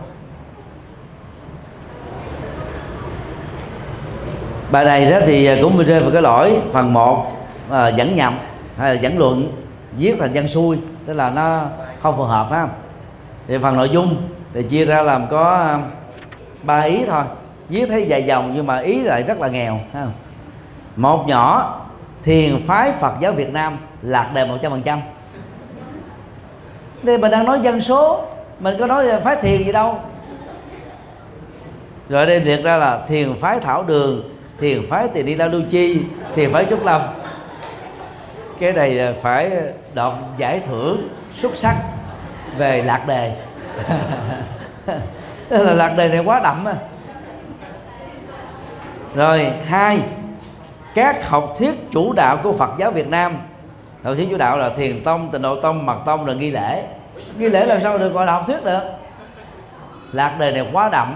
[SPEAKER 1] Bài này đó thì cũng bị rơi vào cái lỗi phần một à, dẫn nhầm hay là dẫn luận viết thành văn xuôi, tức là nó không phù hợp ha. Thì phần nội dung thì chia ra làm có ba ý thôi, viết thấy dài dòng nhưng mà ý lại rất là nghèo, thấy không? Một nhỏ thiền phái Phật giáo Việt Nam lạc đề một trăm phần trăm. Đây mình đang nói dân số, mình có nói phái thiền gì đâu. Rồi đây liệt ra là thiền phái Thảo Đường, thiền phái Tỳ Ni La Lưu Chi, thiền phái Trúc Lâm. Cái này phải đoạt giải thưởng xuất sắc về lạc đề. Tức là lạc đề này quá đậm á. Rồi hai, các học thuyết chủ đạo của Phật giáo Việt Nam. Học thuyết chủ đạo là Thiền Tông, Tịnh Độ Tông, Mật Tông, rồi nghi lễ. Nghi lễ làm sao được gọi là học thuyết được? Lạc đề này quá đậm.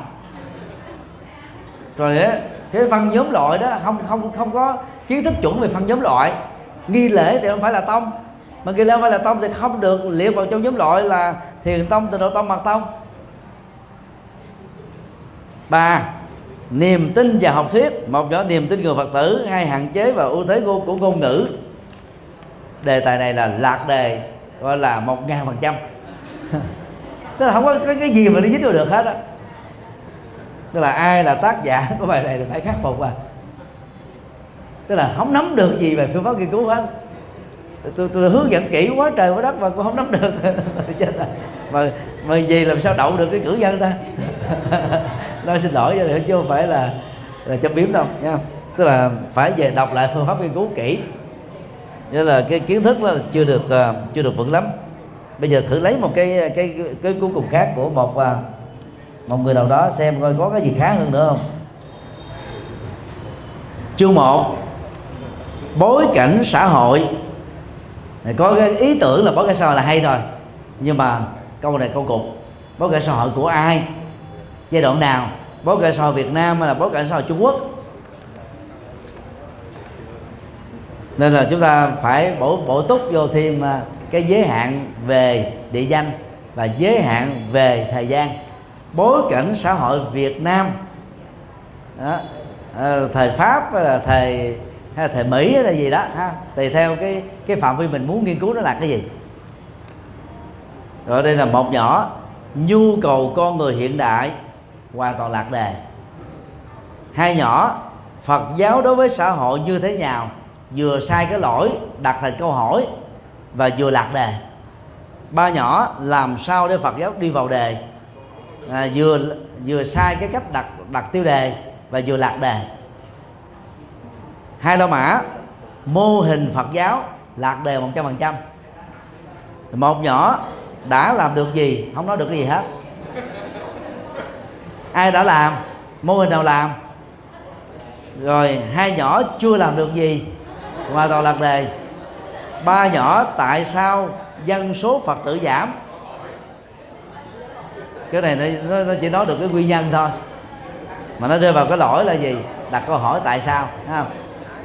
[SPEAKER 1] Rồi á, cái phân nhóm loại đó không không không có kiến thức chuẩn về phân nhóm loại. Nghi lễ thì không phải là tông, mà nghi lễ không phải là tông thì không được liệt vào trong nhóm loại là Thiền Tông, Tịnh Độ Tông, Mật Tông. Ba, niềm tin và học thuyết. Một nhỏ niềm tin người Phật tử, hai hạn chế và ưu thế của ngôn ngữ. Đề tài này là lạc đề, gọi là một ngàn phần trăm. Tức là không có cái, cái gì mà nó dính vào được hết á. Tức là ai là tác giả của bài này thì phải khắc phục à. Tức là không nắm được gì về phương pháp nghiên cứu hết. Tôi, tôi hướng dẫn kỹ quá trời quá đất mà cũng không nắm được. mà mà gì làm sao đậu được cái cử nhân ta. Nói xin lỗi chứ không phải là là châm biếm đâu nha. Tức là phải về đọc lại phương pháp nghiên cứu kỹ. Nên là cái kiến thức đó chưa được uh, chưa được vững lắm. Bây giờ thử lấy một cái cái cái, cái cuối cùng khác của một uh, một người nào đó xem coi có cái gì khá hơn nữa không. Chương một, bối cảnh xã hội. Có cái ý tưởng là bối cảnh xã hội là hay rồi, nhưng mà câu này câu cục. Bối cảnh xã hội của ai, giai đoạn nào? Bối cảnh xã hội Việt Nam hay là bối cảnh xã hội Trung Quốc? Nên là chúng ta phải bổ bổ túc vô thêm cái giới hạn về địa danh và giới hạn về thời gian. Bối cảnh xã hội Việt Nam đó, thời Pháp hay là thời hay là thời Mỹ hay là gì đó ha, tùy theo cái cái phạm vi mình muốn nghiên cứu nó là cái gì. Rồi đây là một nhỏ, nhu cầu con người hiện đại, hoàn toàn lạc đề. Hai nhỏ, Phật giáo đối với xã hội như thế nào, vừa sai cái lỗi đặt thành câu hỏi và vừa lạc đề. Ba nhỏ, làm sao để Phật giáo đi vào đề, à, vừa vừa sai cái cách đặt đặt tiêu đề và vừa lạc đề. Hai La Mã, mô hình Phật giáo, lạc đề một trăm phần trăm. Một nhỏ đã làm được gì, không nói được cái gì hết. Ai đã làm, mô hình nào làm. Rồi hai nhỏ chưa làm được gì, hoàn toàn lạc đề. Ba nhỏ, tại sao dân số Phật tử giảm. Cái này nó, nó chỉ nói được cái nguyên nhân thôi, mà nó rơi vào cái lỗi là gì, đặt câu hỏi tại sao, thấy không?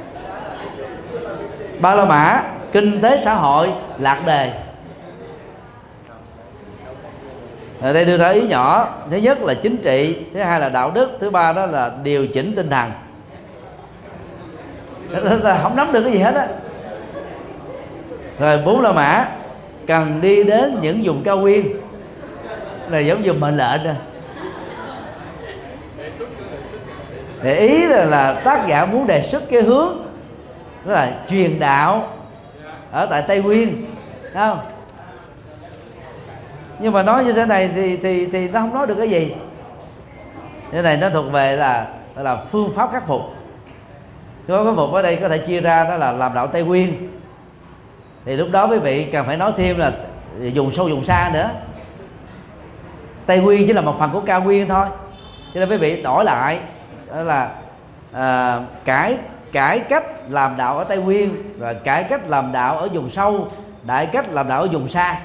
[SPEAKER 1] Ba La Mã, kinh tế xã hội, lạc đề. Ở đây đưa ra ý nhỏ. Thứ nhất là chính trị, thứ hai là đạo đức, thứ ba đó là điều chỉnh tinh thần. Không nắm được cái gì hết á. Rồi bốn La Mã, cần đi đến những vùng cao nguyên, là giống như mệnh lệnh rồi. Để ý là, là tác giả muốn đề xuất cái hướng đó là truyền đạo ở tại Tây Nguyên, thấy không? Nhưng mà nói như thế này thì thì thì nó không nói được cái gì. Cái này nó thuộc về là là phương pháp khắc phục. Có cái phục ở đây có thể chia ra đó là làm đạo Tây Nguyên. Thì lúc đó quý vị cần phải nói thêm là dùng sâu dùng xa nữa. Tây Nguyên chỉ là một phần của cao nguyên thôi. Cho nên quý vị đổi lại đó là à, cải cải cách làm đạo ở Tây Nguyên, và cải cách làm đạo ở vùng sâu, đại cách làm đạo ở vùng xa.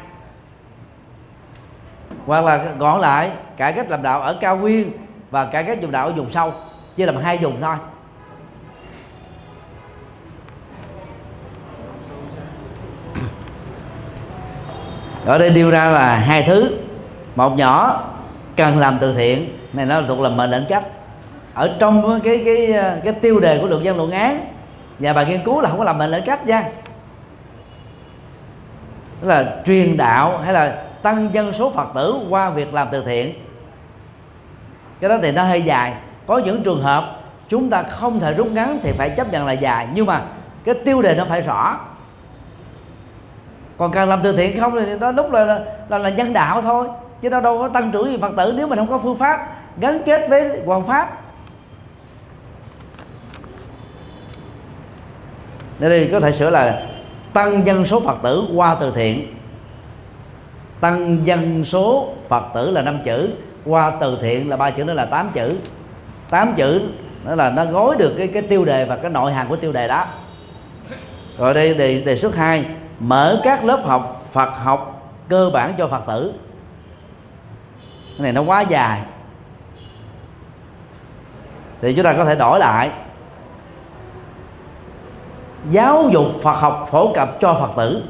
[SPEAKER 1] Hoặc là gọn lại, cải cách làm đạo ở cao nguyên và cải cách làm đạo ở vùng sâu, chỉ làm hai vùng thôi. Ở đây đưa ra là hai thứ. Một nhỏ, cần làm từ thiện, này nó thuộc là mệnh lệnh cách. Ở trong cái cái cái tiêu đề của luận văn luận án, nhà bài nghiên cứu là không có làm mệnh lệnh cách nha. Tức là truyền đạo hay là tăng dân số Phật tử qua việc làm từ thiện. Cái đó thì nó hơi dài. Có những trường hợp chúng ta không thể rút ngắn thì phải chấp nhận là dài, nhưng mà cái tiêu đề nó phải rõ. Còn càng làm từ thiện không thì đó lúc là là, là, là nhân đạo thôi, chứ đâu đâu có tăng trưởng gì Phật tử nếu mình không có phương pháp gắn kết với hoàn pháp. Nên đây có thể sửa là tăng dân số Phật tử qua từ thiện. Tăng dân số Phật tử là năm chữ, qua từ thiện là ba chữ, nữa là tám chữ. Tám chữ đó là nó gói được cái cái tiêu đề và cái nội hàm của tiêu đề đó. Rồi đây đề, đề xuất hai, mở các lớp học Phật học cơ bản cho Phật tử. Cái này nó quá dài, thì chúng ta có thể đổi lại giáo dục Phật học phổ cập cho Phật tử.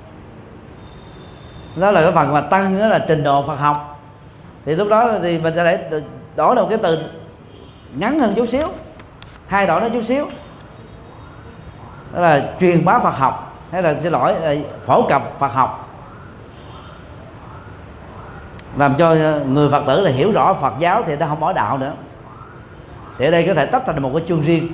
[SPEAKER 1] Đó là cái phần mà tăng, đó là trình độ Phật học. Thì lúc đó thì mình sẽ để đổi một cái từ ngắn hơn chút xíu, thay đổi nó chút xíu, đó là truyền bá Phật học, hay là xin lỗi phổ cập Phật học, làm cho người Phật tử là hiểu rõ Phật giáo thì nó không bỏ đạo nữa. Thì ở đây có thể tách thành một cái chương riêng,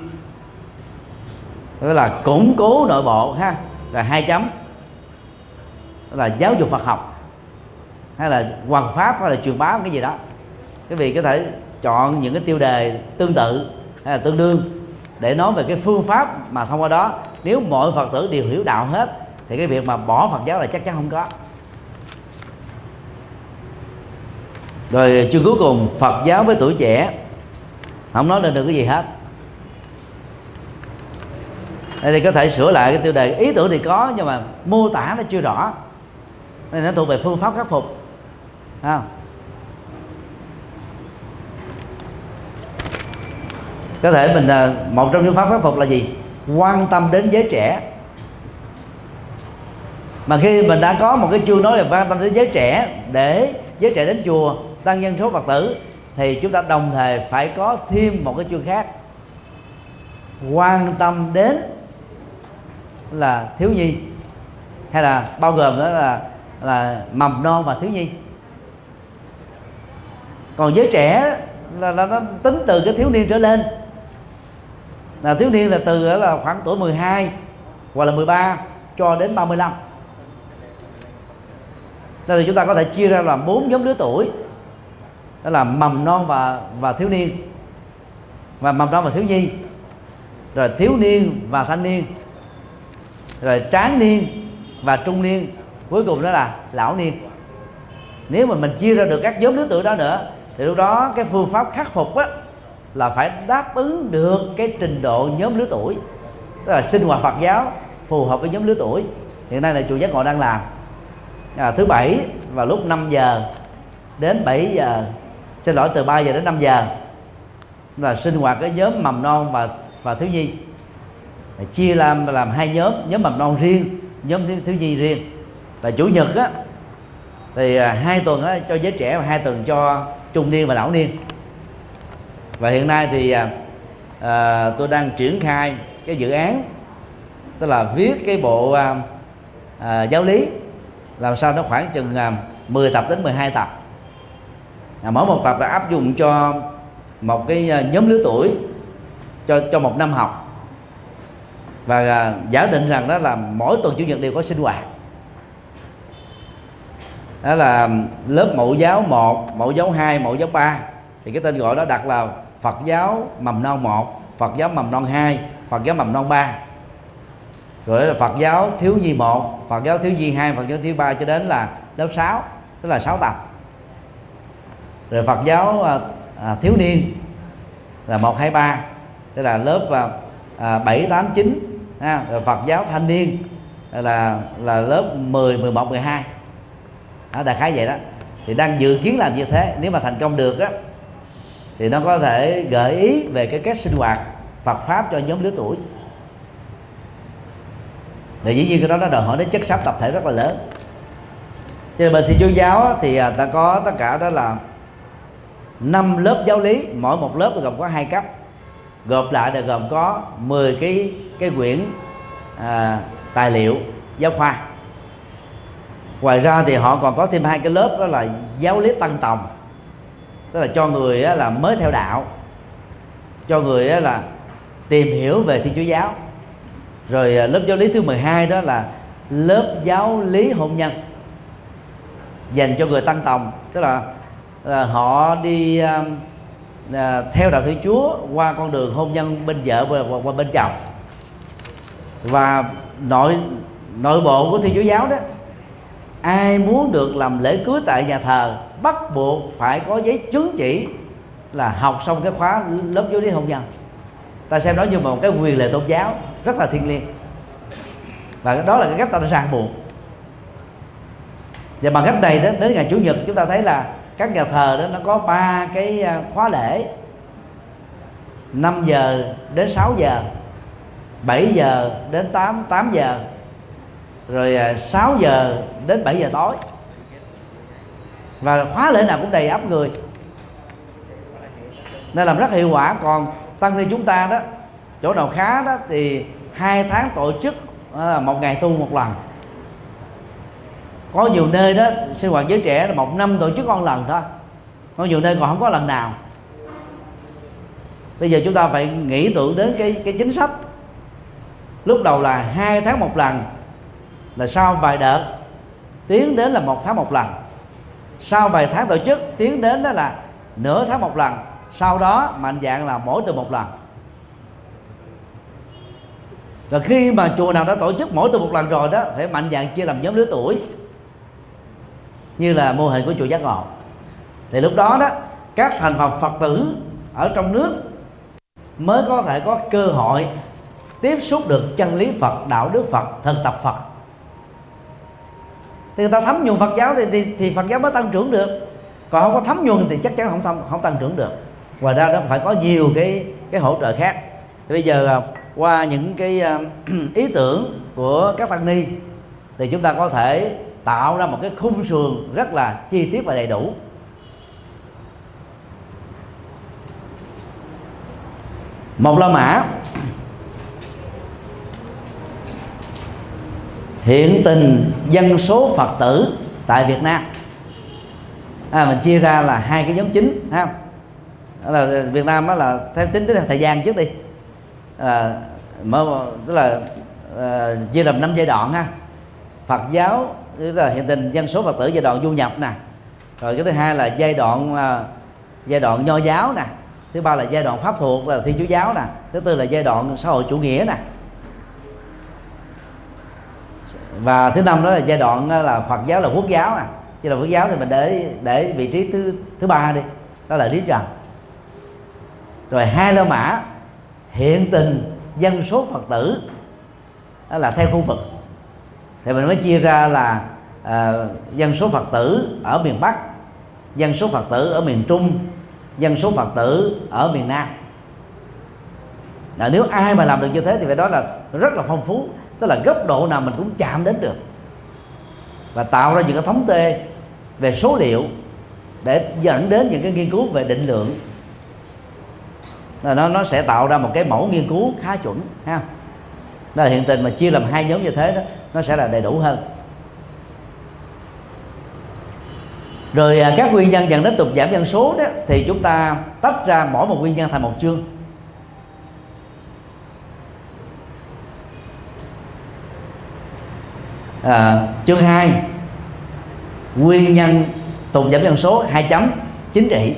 [SPEAKER 1] đó là củng cố nội bộ ha, là hai chấm, đó là giáo dục Phật học, hay là hoàn pháp, hay là truyền bá cái gì đó. Quý vị có thể chọn những cái tiêu đề tương tự hay là tương đương để nói về cái phương pháp mà thông qua đó, nếu mọi Phật tử đều hiểu đạo hết thì cái việc mà bỏ Phật giáo là chắc chắn không có. Rồi chương cuối cùng, Phật giáo với tuổi trẻ, không nói lên được cái gì hết. Đây thì có thể sửa lại cái tiêu đề, ý tưởng thì có nhưng mà mô tả nó chưa rõ, nên nó thuộc về phương pháp khắc phục. À, có thể mình một trong những pháp khắc phục là gì? Quan tâm đến giới trẻ. Mà khi mình đã có một cái chương nói là quan tâm đến giới trẻ để giới trẻ đến chùa, tăng dân số Phật tử, thì chúng ta đồng thời phải có thêm một cái chương khác, quan tâm đến là thiếu nhi, hay là bao gồm đó là là mầm non và thiếu nhi. Còn giới trẻ là, là nó tính từ cái thiếu niên trở lên. Là thiếu niên là từ là khoảng tuổi mười hai hoặc là mười ba cho đến ba mươi lăm. Nên là chúng ta có thể chia ra làm bốn nhóm lứa tuổi, đó là mầm non và và thiếu niên, và mầm non và thiếu nhi, rồi thiếu niên và thanh niên, rồi tráng niên và trung niên, cuối cùng đó là lão niên. Nếu mà mình chia ra được các nhóm lứa tuổi đó nữa thì lúc đó cái phương pháp khắc phục á là phải đáp ứng được cái trình độ nhóm lứa tuổi, tức là sinh hoạt Phật giáo phù hợp với nhóm lứa tuổi. Hiện nay là chùa Giác Ngộ đang làm à, thứ bảy vào lúc năm giờ đến bảy giờ, xin lỗi từ ba giờ đến năm giờ là sinh hoạt cái nhóm mầm non và và thiếu nhi, chia làm làm hai nhóm, nhóm mầm non riêng, nhóm thiếu, thiếu nhi riêng. Và chủ nhật á thì hai tuần á, cho giới trẻ và hai tuần cho trung niên và lão niên. Và hiện nay thì à, tôi đang triển khai cái dự án, tức là viết cái bộ à, à, giáo lý làm sao nó khoảng chừng à, mười tập đến mười hai tập. À, mỗi một tập là áp dụng cho một cái à, nhóm lứa tuổi cho cho một năm học. Và à, giả định rằng đó là mỗi tuần chủ nhật đều có sinh hoạt. Đó là lớp mẫu giáo một, mẫu giáo hai, mẫu giáo ba. Thì cái tên gọi đó đặt là Phật giáo mầm non một, Phật giáo mầm non hai, Phật giáo mầm non ba. Rồi là Phật giáo thiếu nhi một, Phật giáo thiếu nhi hai, Phật giáo thiếu nhi ba cho đến là lớp sáu, tức là sáu tập. Rồi Phật giáo à, thiếu niên là một, hai, ba, tức là lớp à, bảy, tám, chín. Ha. Rồi Phật giáo thanh niên là là lớp mười, mười một, mười hai. Đó, đại khái vậy đó. Thì đang dự kiến làm như thế. Nếu mà thành công được á thì nó có thể gợi ý về cái cách sinh hoạt Phật pháp cho nhóm lứa tuổi. Thì dĩ nhiên cái đó nó đòi hỏi đến chất xám tập thể rất là lớn. Cho nên bên Thiên Chúa giáo thì ta có tất cả đó là năm lớp giáo lý, mỗi một lớp gồm có hai cấp, gộp lại là gồm có mười cái cái quyển à, tài liệu giáo khoa. Ngoài ra thì họ còn có thêm hai cái lớp, đó là giáo lý tăng tòng tức là cho người á, là mới theo đạo, cho người á, là tìm hiểu về Thiên Chúa giáo. Rồi lớp giáo lý thứ mười hai đó là lớp giáo lý hôn nhân dành cho người tăng tòng, tức là, là họ đi à, à, theo đạo Thiên Chúa qua con đường hôn nhân bên vợ và qua, qua bên chồng. Và nội nội bộ của Thiên Chúa giáo đó, ai muốn được làm lễ cưới tại nhà thờ bắt buộc phải có giấy chứng chỉ là học xong cái khóa lớp giáo lý hôn nhân. Ta xem đó như một cái quyền lệ tôn giáo rất là thiêng liêng, và đó là cái cách ta đã ràng buộc. Và bằng cách này đó, đến ngày Chủ nhật chúng ta thấy là các nhà thờ đó nó có ba cái khóa lễ: năm giờ đến sáu giờ, bảy giờ đến tám, tám giờ, rồi sáu giờ đến bảy giờ tối. Và khóa lễ nào cũng đầy ắp người, nên làm rất hiệu quả. Còn tăng ni chúng ta đó, chỗ nào khá đó thì hai tháng tổ chức à, một ngày tu một lần. Có nhiều nơi đó sinh hoạt giới trẻ là một năm tổ chức con lần thôi, có nhiều nơi còn không có lần nào. Bây giờ chúng ta phải nghĩ tưởng đến cái cái chính sách. Lúc đầu là hai tháng một lần, là sau vài đợt tiến đến là một tháng một lần, sau vài tháng tổ chức tiến đến đó là nửa tháng một lần, sau đó mạnh dạng là mỗi tuần một lần. Và khi mà chùa nào đã tổ chức mỗi tuần một lần rồi đó, phải mạnh dạng chia làm nhóm lứa tuổi, như là mô hình của chùa Giác Ngộ. Thì lúc đó đó các thành phần Phật tử ở trong nước mới có thể có cơ hội tiếp xúc được chân lý Phật, đạo đức Phật, thực tập Phật. Thì người ta thấm nhuần Phật giáo thì, thì, thì Phật giáo mới tăng trưởng được. Còn không có thấm nhuần thì chắc chắn không thấm, không tăng trưởng được. Ngoài ra đó phải có nhiều cái cái hỗ trợ khác. Thì bây giờ qua những cái ý tưởng của các tăng ni thì chúng ta có thể tạo ra một cái khung sườn rất là chi tiết và đầy đủ. Một La Mã hiện tình dân số Phật tử tại Việt Nam, à, mình chia ra là hai cái nhóm chính ha. Đó là Việt Nam đó là theo tính tới thời gian trước đi, à, mở, tức là à, chia làm năm giai đoạn ha. Phật giáo tức là hiện tình dân số Phật tử giai đoạn du nhập nè, rồi cái thứ hai là giai đoạn à, giai đoạn Nho giáo nè, thứ ba là giai đoạn Pháp thuộc là Thiên Chúa giáo nè, thứ tư là giai đoạn xã hội chủ nghĩa nè, và thứ năm đó là giai đoạn là Phật giáo là quốc giáo nè. Giai đoạn quốc giáo thì mình để để vị trí thứ thứ ba đi, đó là Lý Trần. Rồi hai La Mã hiện tình dân số Phật tử, đó là theo khu vực, thì mình mới chia ra là à, dân số Phật tử ở miền Bắc, dân số Phật tử ở miền Trung, dân số Phật tử ở miền Nam. À, nếu ai mà làm được như thế thì phải nói là rất là phong phú, tức là góc độ nào mình cũng chạm đến được, và tạo ra những cái thống kê về số liệu để dẫn đến những cái nghiên cứu về định lượng. Nó nó sẽ tạo ra một cái mẫu nghiên cứu khá chuẩn ha. Đó là hiện tình mà chia làm hai nhóm như thế đó, nó sẽ là đầy đủ hơn. Rồi các nguyên nhân dẫn đến tụt giảm dân số đó thì chúng ta tách ra mỗi một nguyên nhân thành một chương. À, chương hai, nguyên nhân tụt giảm dân số hai chấm chính trị.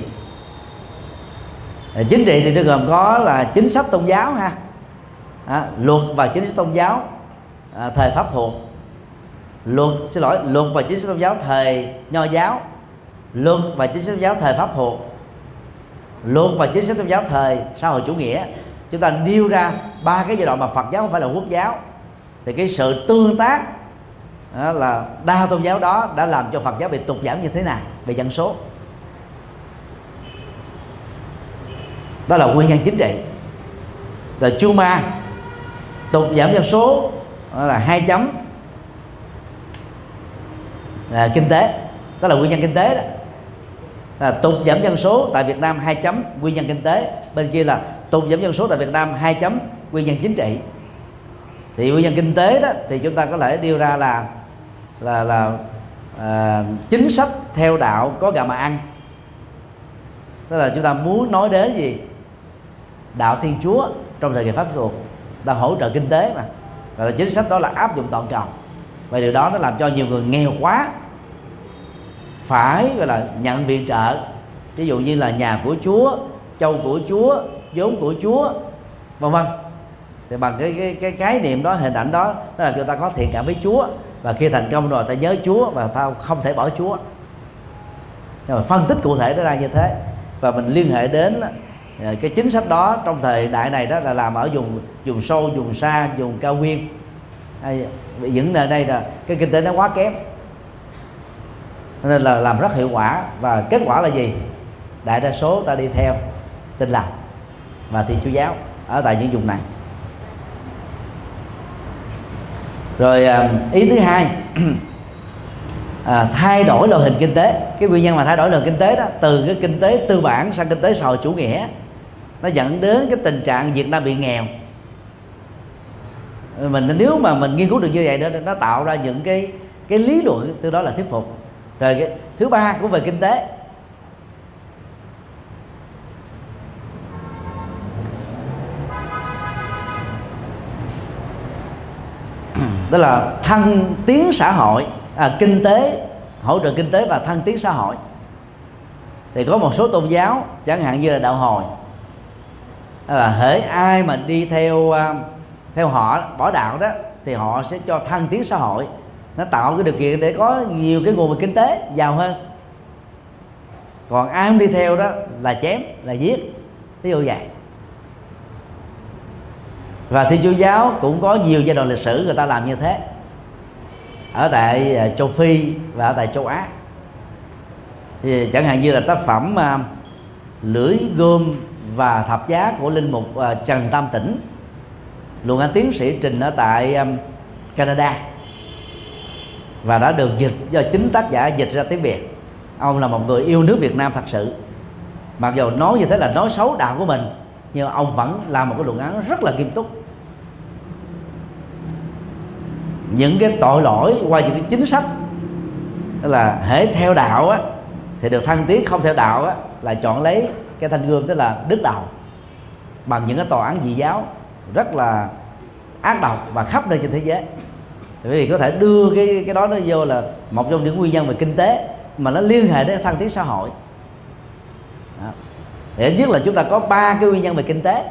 [SPEAKER 1] À, chính trị thì nó gồm có là chính sách tôn giáo ha, à, luật và chính sách tôn giáo à, thời Pháp thuộc, luật xin lỗi luật và chính sách tôn giáo thời Nho giáo, luật và chính sách tôn giáo thời Pháp thuộc, luật và chính sách tôn giáo thời xã hội chủ nghĩa. Chúng ta nêu ra ba cái giai đoạn mà Phật giáo không phải là quốc giáo, thì cái sự tương tác đó là đa tôn giáo đó đã làm cho Phật giáo bị tụt giảm như thế nào về dân số. Đó là nguyên nhân chính trị. Rồi chương ba, tụt giảm dân số, đó là hai chấm là kinh tế, đó là nguyên nhân kinh tế đó. À, tụt giảm dân số tại Việt Nam hai chấm nguyên nhân kinh tế, bên kia là tụt giảm dân số tại Việt Nam hai chấm nguyên nhân chính trị. Thì nguyên nhân kinh tế đó thì chúng ta có thể đưa ra là là là à, chính sách theo đạo có gà mà ăn, Tức là chúng ta muốn nói đến gì? Đạo Thiên Chúa trong thời kỳ Pháp luật đang hỗ trợ kinh tế mà, và chính sách đó là áp dụng toàn cầu. Và điều đó nó làm cho nhiều người nghèo quá phải gọi là nhận viện trợ, ví dụ như là nhà của Chúa, châu của Chúa, vốn của Chúa, vân vân. Thì bằng cái cái cái khái niệm đó, hình ảnh đó, nó làm cho ta có thiện cảm với Chúa, và khi thành công rồi ta nhớ Chúa và ta không thể bỏ Chúa. Nhưng mà phân tích cụ thể nó ra như thế, và mình liên hệ đến cái chính sách đó trong thời đại này đó là làm ở vùng vùng sâu, vùng xa, vùng cao nguyên. Những nơi đây là cái kinh tế nó quá kém, nên là làm rất hiệu quả. Và kết quả là gì? Đại đa số ta đi theo Tin Lành và Thiên Chúa giáo ở tại những vùng này. Rồi ý thứ hai, à, thay đổi loại hình kinh tế. Cái nguyên nhân mà thay đổi loại hình kinh tế đó, từ cái kinh tế tư bản sang kinh tế xã hội chủ nghĩa, nó dẫn đến cái tình trạng Việt Nam bị nghèo. Mình nếu mà mình nghiên cứu được như vậy đó, nó tạo ra những cái cái lý luận từ đó là thuyết phục. Rồi cái thứ ba cũng về kinh tế, đó là thăng tiến xã hội, à, kinh tế, hỗ trợ kinh tế và thăng tiến xã hội. Thì có một số tôn giáo chẳng hạn như là đạo Hồi, đó là hễ ai mà đi theo theo họ bỏ đạo đó thì họ sẽ cho thăng tiến xã hội, nó tạo cái điều kiện để có nhiều cái nguồn về kinh tế giàu hơn. Còn ai không đi theo đó là chém, là giết, ví dụ vậy. Và Thiên Chúa giáo cũng có nhiều giai đoạn lịch sử người ta làm như thế, ở tại châu Phi và ở tại châu Á. Thì chẳng hạn như là tác phẩm uh, Lưỡi Gươm và Thập Giá của linh mục uh, Trần Tam Tĩnh, luận án tiến sĩ trình ở tại um, Canada, và đã được dịch do chính tác giả dịch ra tiếng Việt. Ông là một người yêu nước Việt Nam thật sự, mặc dù nói như thế là nói xấu đạo của mình, nhưng ông vẫn làm một cái luận án rất là nghiêm túc. Những cái tội lỗi qua những cái chính sách, đó là hễ theo đạo á thì được thăng tiến, không theo đạo á là chọn lấy cái thanh gươm, tức là đứt đầu, bằng những cái tòa án dị giáo rất là ác độc và khắp nơi trên thế giới. Bởi vì có thể đưa cái cái đó nó vô là một trong những nguyên nhân về kinh tế mà nó liên hệ đến thăng tiến xã hội. Đó. Để nhất là chúng ta có ba cái nguyên nhân về kinh tế.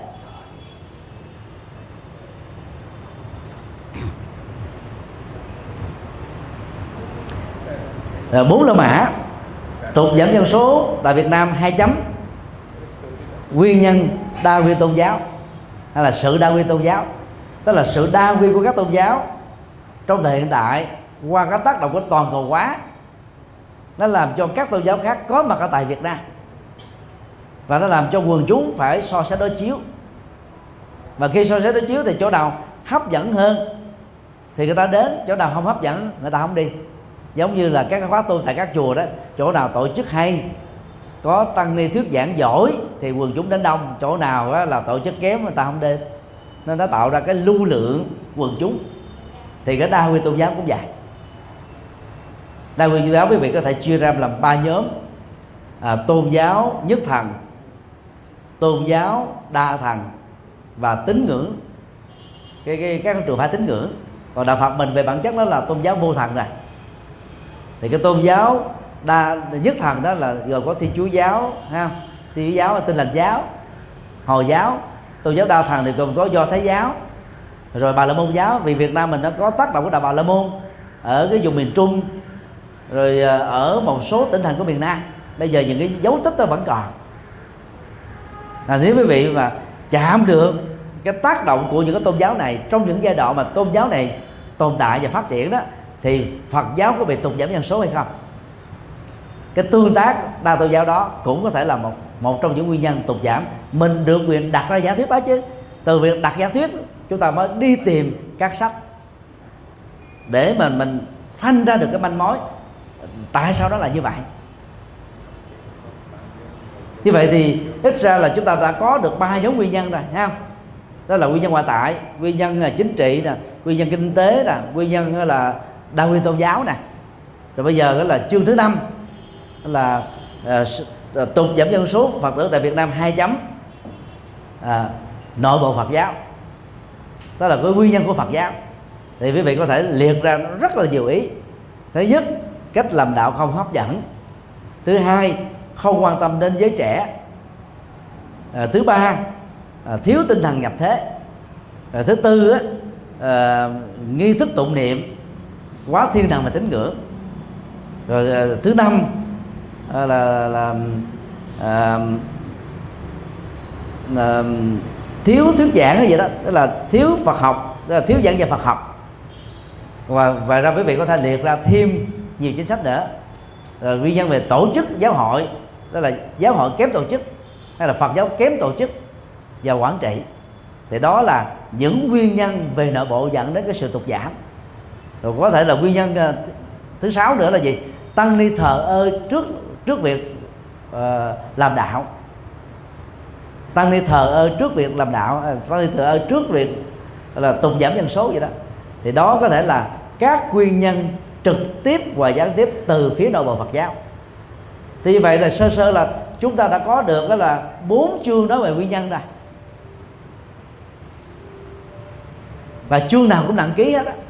[SPEAKER 1] Rồi bốn La Mã, tụt giảm dân số tại Việt Nam hai chấm, nguyên nhân đa nguyên tôn giáo hay là sự đa nguyên tôn giáo, tức là sự đa nguyên của các tôn giáo trong thời hiện đại qua các tác động của toàn cầu hóa, nó làm cho các tôn giáo khác có mặt ở tại Việt Nam, và nó làm cho quần chúng phải so sánh đối chiếu. Và khi so sánh đối chiếu thì chỗ nào hấp dẫn hơn thì người ta đến, chỗ nào không hấp dẫn người ta không đi. Giống như là các khóa tu tại các chùa đó, chỗ nào tổ chức hay, có tăng ni thuyết giảng giỏi thì quần chúng đến đông, chỗ nào á, là tổ chức kém người ta không đến, nên nó tạo ra cái lưu lượng quần chúng. Thì cái đa nguyên tôn giáo cũng vậy. Đa nguyên tôn giáo quý vị có thể chia ra làm ba nhóm: à, tôn giáo nhất thần, tôn giáo đa thần và tín ngưỡng, cái, cái các trường phái tín ngưỡng. Còn đạo Phật mình về bản chất đó là tôn giáo vô thần rồi. Thì cái tôn giáo đa nhất thần đó là gồm có Thiên Chúa giáo, ha, Thiên Chúa giáo, Tin Lành giáo, Hồi giáo. Tôn giáo đa thần thì gồm có Do Thái giáo, rồi Bà La Môn giáo. Vì Việt Nam mình nó có tác động của đạo Bà La Môn ở cái vùng miền Trung, rồi ở một số tỉnh thành của miền Nam. Bây giờ những cái dấu tích đó vẫn còn. À, nếu quý vị mà chạm được cái tác động của những cái tôn giáo này trong những giai đoạn mà tôn giáo này tồn tại và phát triển đó, thì Phật giáo có bị tụt giảm dân số hay không? Cái tương tác đa tôn giáo đó cũng có thể là một một trong những nguyên nhân tụt giảm. Mình được quyền đặt ra giả thuyết đó chứ. Từ việc đặt giả thuyết chúng ta mới đi tìm các sách để mà mình sanh ra được cái manh mối tại sao đó là như vậy. Như vậy thì ít ra là chúng ta đã có được ba nhóm nguyên nhân rồi, thấy không? Đó là nguyên nhân ngoại tại, nguyên nhân là chính trị nè, nguyên nhân kinh tế nè, nguyên nhân là đa nguyên tôn giáo nè. Rồi bây giờ đó là chương thứ năm là uh, tụt giảm dân số Phật tử tại Việt Nam hai chấm à, nội bộ Phật giáo. Đó là cái nguyên nhân của Phật giáo. Thì quý vị có thể liệt ra rất là nhiều ý. Thứ nhất, cách làm đạo không hấp dẫn. Thứ hai, không quan tâm đến giới trẻ. à, Thứ ba, à, thiếu tinh thần nhập thế. à, Thứ tư á, à, nghi thức tụng niệm quá thiên thần và tín ngưỡng. Rồi à, thứ năm à, là, là à, à, thiếu thuyết giảng cái gì đó, tức là thiếu Phật học, tức là thiếu giảng dạy Phật học. Và và ra quý vị có thể liệt ra thêm nhiều chính sách nữa. Rồi nguyên nhân về tổ chức giáo hội, đó là giáo hội kém tổ chức hay là Phật giáo kém tổ chức và quản trị, thì đó là những nguyên nhân về nội bộ dẫn đến cái sự tụt giảm. Rồi có thể là nguyên nhân thứ sáu nữa là gì? Tăng ni thờ ơ trước trước việc uh, làm đạo. Tăng ni thờ ơ trước việc làm đạo, tăng ni thờ ơ trước việc là tụt giảm dân số vậy đó. Thì đó có thể là các nguyên nhân trực tiếp và gián tiếp từ phía nội bộ Phật giáo. Thì vậy là sơ sơ là chúng ta đã có được đó là bốn chương nói về nguyên nhân rồi. Và chương nào cũng nặng ký hết á.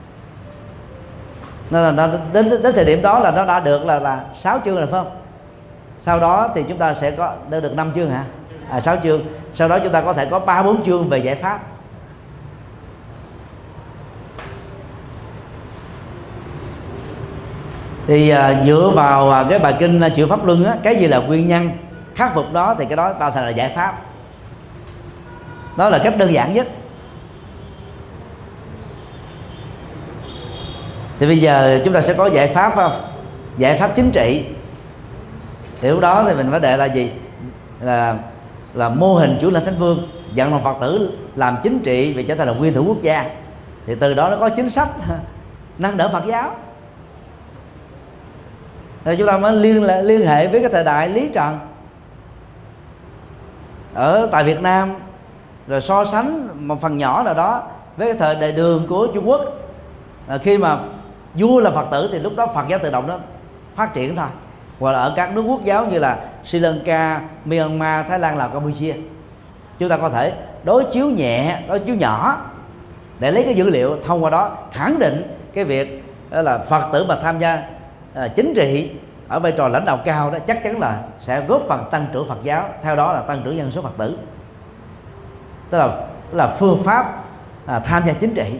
[SPEAKER 1] Nên là đến, đến thời điểm đó là nó đã được là là sáu chương rồi phải không? Sau đó thì chúng ta sẽ có đã được năm chương hả? À, sáu chương. Sau đó chúng ta có thể có ba bốn chương về giải pháp. Thì uh, dựa vào uh, cái bài kinh uh, Chuyển Pháp Luân á, cái gì là nguyên nhân, khắc phục đó thì cái đó ta thành là giải pháp. Đó là cách đơn giản nhất. Thì bây giờ chúng ta sẽ có giải pháp không? Giải pháp chính trị. Thì lúc đó thì mình phải đề là gì? Là là mô hình Chủ Lệnh Thánh Vương, dẫn lòng Phật tử làm chính trị và trở thành là nguyên thủ quốc gia. Thì từ đó nó có chính sách nâng đỡ Phật giáo. Rồi chúng ta mới liên liên hệ với cái thời đại Lý Trần ở tại Việt Nam, rồi so sánh một phần nhỏ nào đó với cái thời đại Đường của Trung Quốc. À, khi mà vua là Phật tử thì lúc đó Phật giáo tự động nó phát triển thôi. Hoặc là ở các nước quốc giáo như là Sri Lanka, Myanmar, Thái Lan, Lào, Campuchia, chúng ta có thể đối chiếu nhẹ, đối chiếu nhỏ để lấy cái dữ liệu, thông qua đó khẳng định cái việc đó là Phật tử mà tham gia à, chính trị ở vai trò lãnh đạo cao đó chắc chắn là sẽ góp phần tăng trưởng Phật giáo, theo đó là tăng trưởng dân số Phật tử. Tức là, tức là phương pháp à, tham gia chính trị.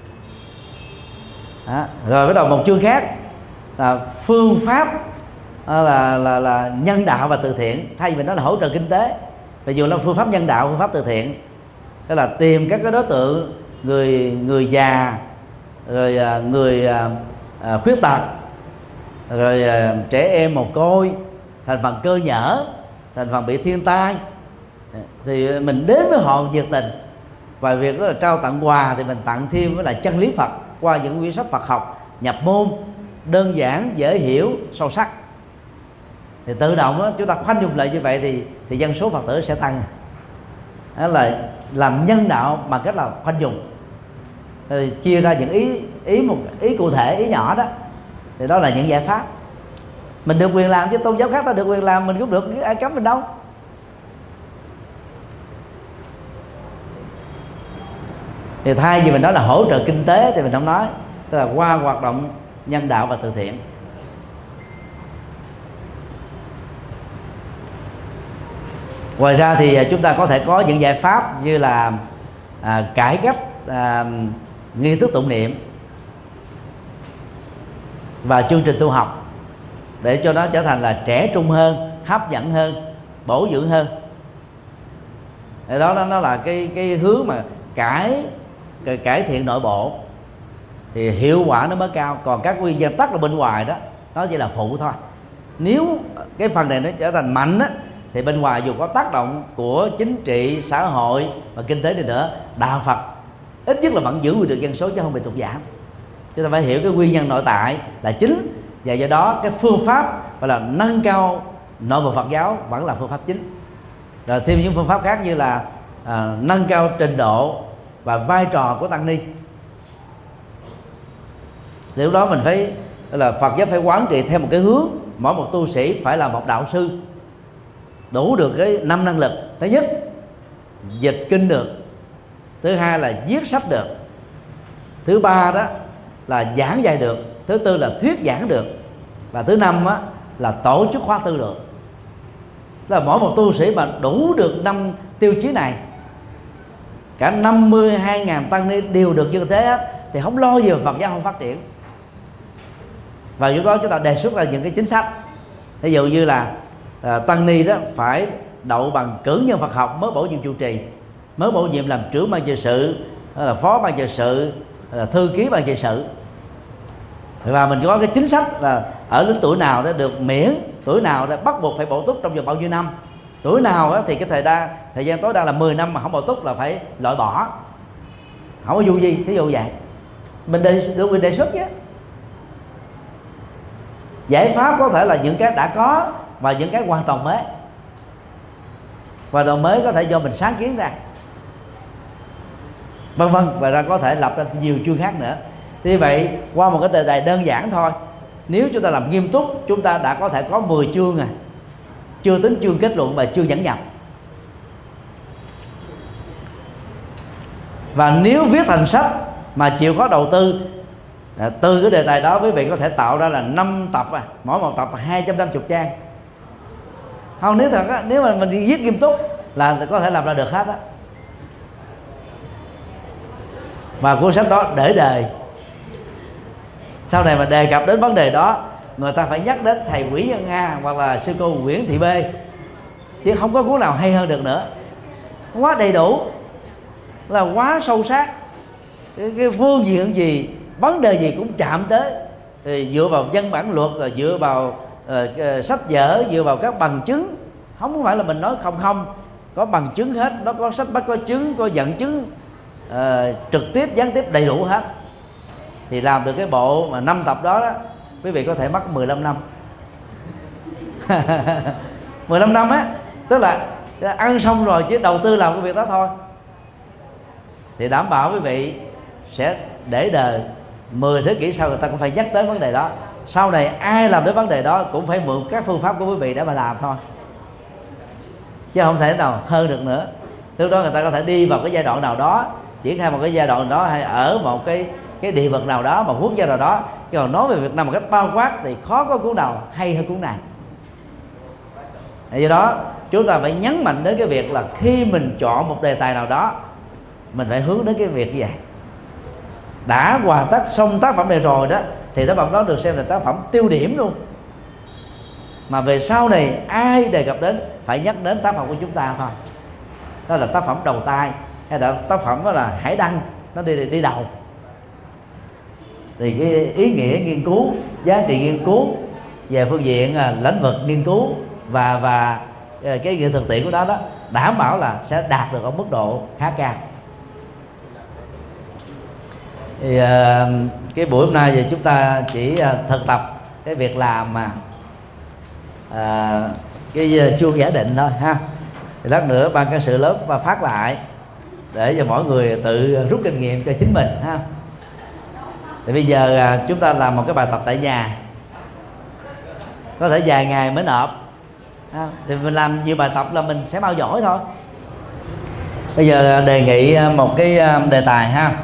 [SPEAKER 1] Đó. Rồi bắt đầu một chương khác là phương pháp à, là, là là nhân đạo và từ thiện, thay vì nó là hỗ trợ kinh tế. Ví dụ là phương pháp nhân đạo, phương pháp từ thiện, tức là tìm các cái đối tượng người người già, rồi à, người à, à, khuyết tật, rồi à, trẻ em mồ côi, thành phần cơ nhở, thành phần bị thiên tai, thì mình đến với họ nhiệt tình. Và việc đó là trao tặng quà thì mình tặng thêm với là chân lý Phật qua những quyển sách Phật học nhập môn, đơn giản, dễ hiểu, sâu sắc. Thì tự động đó, chúng ta khoanh dùng lại như vậy thì thì dân số Phật tử sẽ tăng. Đó là làm nhân đạo bằng cách là khoanh dùng, thì chia ra những ý ý một ý cụ thể, ý nhỏ đó, thì đó là những giải pháp. Mình được quyền làm chứ tôn giáo khác ta được quyền làm, mình cũng được, ai cấm mình đâu. Thì thay vì mình nói là hỗ trợ kinh tế thì mình không nói, tức là qua hoạt động nhân đạo và từ thiện. Ngoài ra thì chúng ta có thể có những giải pháp như là à, cải cách à, nghi thức tụng niệm và chương trình tu học để cho nó trở thành là trẻ trung hơn, hấp dẫn hơn, bổ dưỡng hơn. Thì đó nó là cái cái hướng mà cải cải thiện nội bộ thì hiệu quả nó mới cao. Còn các nguyên nhân tắc là bên ngoài đó, nó chỉ là phụ thôi. Nếu cái phần này nó trở thành mạnh á, thì bên ngoài dù có tác động của chính trị, xã hội và kinh tế đi nữa, đạo Phật ít nhất là vẫn giữ được dân số chứ không bị tụt giảm. Chúng ta phải hiểu cái nguyên nhân nội tại là chính, và do đó cái phương pháp gọi là nâng cao nội bộ Phật giáo vẫn là phương pháp chính. Rồi thêm những phương pháp khác như là à, nâng cao trình độ và vai trò của tăng ni. Thì lúc đó mình phải là Phật giáo phải quán trị theo một cái hướng mỗi một tu sĩ phải là một đạo sư, đủ được cái năm năng lực. Thứ nhất, dịch kinh được. Thứ hai là viết sách được. Thứ ba đó là giảng dạy được. Thứ tư là thuyết giảng được. Và thứ năm á, là tổ chức khóa tư được. Là mỗi một tu sĩ mà đủ được năm tiêu chí này, cả năm mươi hai ngàn tăng ni đều được như thế hết, thì không lo gì mà Phật giáo không phát triển. Và lúc đó chúng ta đề xuất ra những cái chính sách. Ví dụ như là à, tăng ni đó phải đậu bằng cử nhân Phật học mới bổ nhiệm trụ trì, mới bổ nhiệm làm trưởng ban trị sự, hay là phó ban trị sự, hay là thư ký ban trị sự. Và mình có cái chính sách là ở lứa tuổi nào đó được miễn, tuổi nào đó bắt buộc phải bổ túc trong vòng bao nhiêu năm, tuổi nào đó thì cái thời đa thời gian tối đa là mười năm mà không bổ túc là phải loại bỏ, không có dù gì. Thí dụ vậy, mình đề, được quyền đề xuất chứ. Giải pháp có thể là những cái đã có và những cái hoàn toàn mới. Hoàn toàn mới có thể do mình sáng kiến ra, vân vân, và ra có thể lập ra nhiều chương khác nữa. Thì vậy, qua một cái đề tài đơn giản thôi, nếu chúng ta làm nghiêm túc, chúng ta đã có thể có mười chương à, chưa tính chương kết luận và chương dẫn nhập. Và nếu viết thành sách mà chịu khó đầu tư, à, từ cái đề tài đó quý vị có thể tạo ra là năm tập à, mỗi một tập hai trăm năm mươi trang. Không, nếu thật á, nếu mà mình viết nghiêm túc là có thể làm ra được hết á. Và cuốn sách đó để đời, sau này mà đề cập đến vấn đề đó, người ta phải nhắc đến thầy Nguyễn Văn Nga hoặc là sư cô Nguyễn Thị B, chứ không có cuốn nào hay hơn được nữa. Quá đầy đủ, là quá sâu sắc, cái, cái phương diện gì, vấn đề gì cũng chạm tới. Thì dựa vào văn bản luật, rồi dựa vào uh, sách vở, dựa vào các bằng chứng. Không phải là mình nói không không, có bằng chứng hết, nó có sách bắt có chứng, có dẫn chứng uh, trực tiếp, gián tiếp đầy đủ hết. Thì làm được cái bộ mà năm tập đó, đó quý vị có thể mất mười lăm năm. mười lăm năm á, tức là ăn xong rồi chỉ đầu tư làm cái việc đó thôi, thì đảm bảo quý vị sẽ để đời mười thế kỷ sau người ta cũng phải nhắc tới vấn đề đó. Sau này ai làm đến vấn đề đó cũng phải mượn các phương pháp của quý vị để mà làm thôi, chứ không thể nào hơn được nữa. Lúc đó người ta có thể đi vào cái giai đoạn nào đó, triển khai một cái giai đoạn đó, hay ở một cái cái địa vực nào đó, một quốc gia nào đó. Chứ còn nói về Việt Nam một cách bao quát thì khó có cuốn nào hay hơn cuốn này. Do đó chúng ta phải nhấn mạnh đến cái việc là khi mình chọn một đề tài nào đó, mình phải hướng đến cái việc như vậy. Đã hoàn tất xong tác phẩm này rồi đó, thì tác phẩm đó được xem là tác phẩm tiêu điểm luôn, mà về sau này ai đề cập đến phải nhắc đến tác phẩm của chúng ta thôi. Đó là tác phẩm đầu tay, hay là tác phẩm đó là hải đăng, nó đi đi đầu. Thì cái ý nghĩa nghiên cứu, giá trị nghiên cứu về phương diện à, lĩnh vực nghiên cứu và và cái nghệ thực tiễn của nó đó đảm bảo là sẽ đạt được ở mức độ khá cao. Thì à, cái buổi hôm nay thì chúng ta chỉ à, thực tập cái việc làm mà à, cái chuông giả định thôi ha. Thì lát nữa ban cán sự lớp và phát lại để cho mỗi người tự rút kinh nghiệm cho chính mình ha. Thì bây giờ à, chúng ta làm một cái bài tập tại nhà, có thể vài ngày mới nộp ha. Thì mình làm nhiều bài tập là mình sẽ mau giỏi thôi. Bây giờ đề nghị một cái đề tài ha,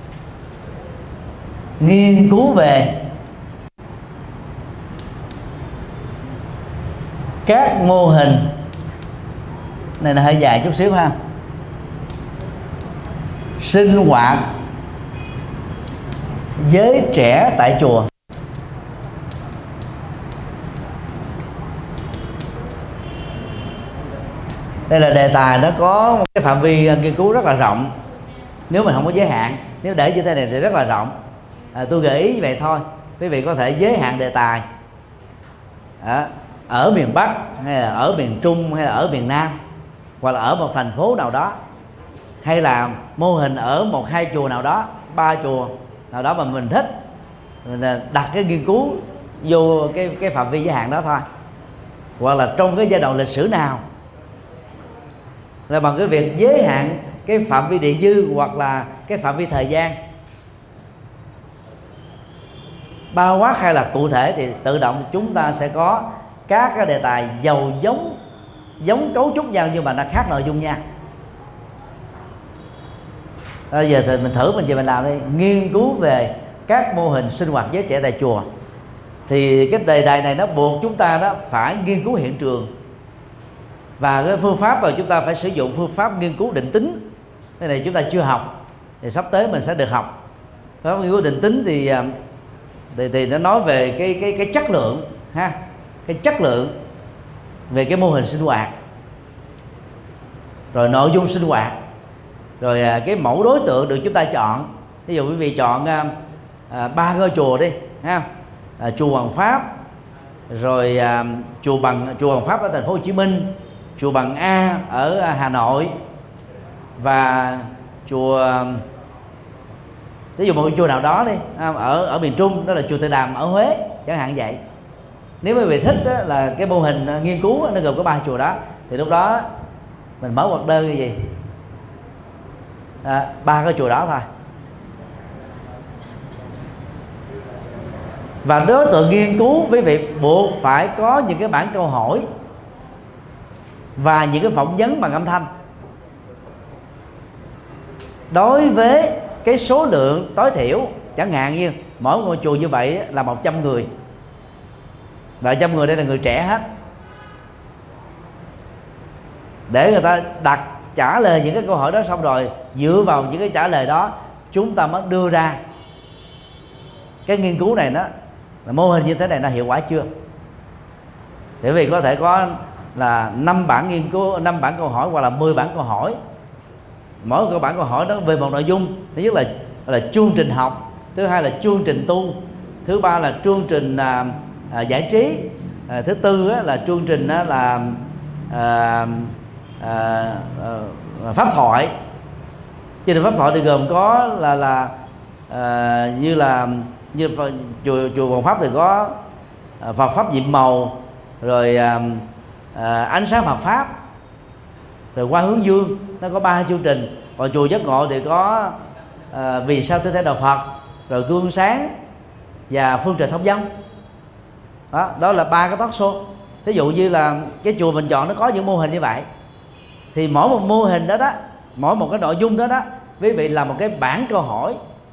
[SPEAKER 1] nghiên cứu về các mô hình này, là hơi dài chút xíu ha, sinh hoạt giới trẻ tại chùa. Đây là đề tài nó có một cái phạm vi nghiên cứu rất là rộng, nếu mình không có giới hạn. Nếu để như thế này thì rất là rộng. à, tôi gợi ý như vậy thôi. Quý vị có thể giới hạn đề tài à, ở miền Bắc, hay là ở miền Trung, hay là ở miền Nam, hoặc là ở một thành phố nào đó, hay là mô hình ở một hai chùa nào đó, ba chùa nào đó mà mình thích, mình đặt cái nghiên cứu vô cái cái phạm vi giới hạn đó thôi. Hoặc là trong cái giai đoạn lịch sử nào, là bằng cái việc giới hạn cái phạm vi địa dư hoặc là cái phạm vi thời gian, bao quát hay là cụ thể, thì tự động chúng ta sẽ có các cái đề tài giàu giống giống cấu trúc nhau nhưng mà nó khác nội dung nhau. Bây giờ thì mình thử mình về mình làm đi, nghiên cứu về các mô hình sinh hoạt giới trẻ tại chùa. Thì cái đề tài này nó buộc chúng ta đó phải nghiên cứu hiện trường, và cái phương pháp mà chúng ta phải sử dụng phương pháp nghiên cứu định tính. Cái này chúng ta chưa học, thì sắp tới mình sẽ được học. Phương pháp nghiên cứu định tính thì thì, thì nó nói về cái cái cái chất lượng ha, cái chất lượng về cái mô hình sinh hoạt, rồi nội dung sinh hoạt, rồi cái mẫu đối tượng được chúng ta chọn. Ví dụ quý vị chọn à, ba ngôi chùa đi ha, à, chùa Hoàng Pháp, rồi à, chùa bằng chùa Hoàng Pháp ở thành phố Hồ Chí Minh, chùa Bằng A ở Hà Nội, và chùa ví dụ một cái chùa nào đó đi ở ở miền Trung, đó là chùa Từ Đàm ở Huế chẳng hạn vậy. Nếu quý vị thích đó, là cái mô hình nghiên cứu nó gồm có ba chùa đó, thì lúc đó mình mở hoạt đơn như gì à, ba cái chùa đó thôi. Và đối tượng nghiên cứu quý vị buộc phải có những cái bản câu hỏi và những cái phỏng vấn bằng âm thanh. Đối với cái số lượng tối thiểu, chẳng hạn như mỗi ngôi chùa như vậy là một trăm người, và một trăm người đây là người trẻ hết, để người ta đặt trả lời những cái câu hỏi đó, xong rồi dựa vào những cái trả lời đó chúng ta mới đưa ra cái nghiên cứu này, nó là mô hình như thế này nó hiệu quả chưa. Thì vì có thể có là năm bản nghiên cứu, năm bản câu hỏi hoặc là mười bản câu hỏi. Mỗi cái bản câu hỏi đó về một nội dung. Thứ nhất là là chương trình học, thứ hai là chương trình tu, thứ ba là chương trình à, à, giải trí, à, thứ tư á, là chương trình á, là à, à, à, pháp thoại. Chương trình pháp thoại thì gồm có là là à, như là như chùa chùa Hoàng Pháp thì có à, Phật pháp nhiệm màu, rồi à, à, ánh sáng Phật pháp, rồi qua hướng dương, nó có ba chương trình. Còn chùa Giác Ngộ thì có à, vì sao tôi theo đạo Phật, rồi gương sáng và phương trời thông dong. Đó, đó là ba cái talk show. Thí dụ như là cái chùa mình chọn nó có những mô hình như vậy, thì mỗi một mô hình đó đó, mỗi một cái nội dung đó đó, quý vị làm một cái bảng câu hỏi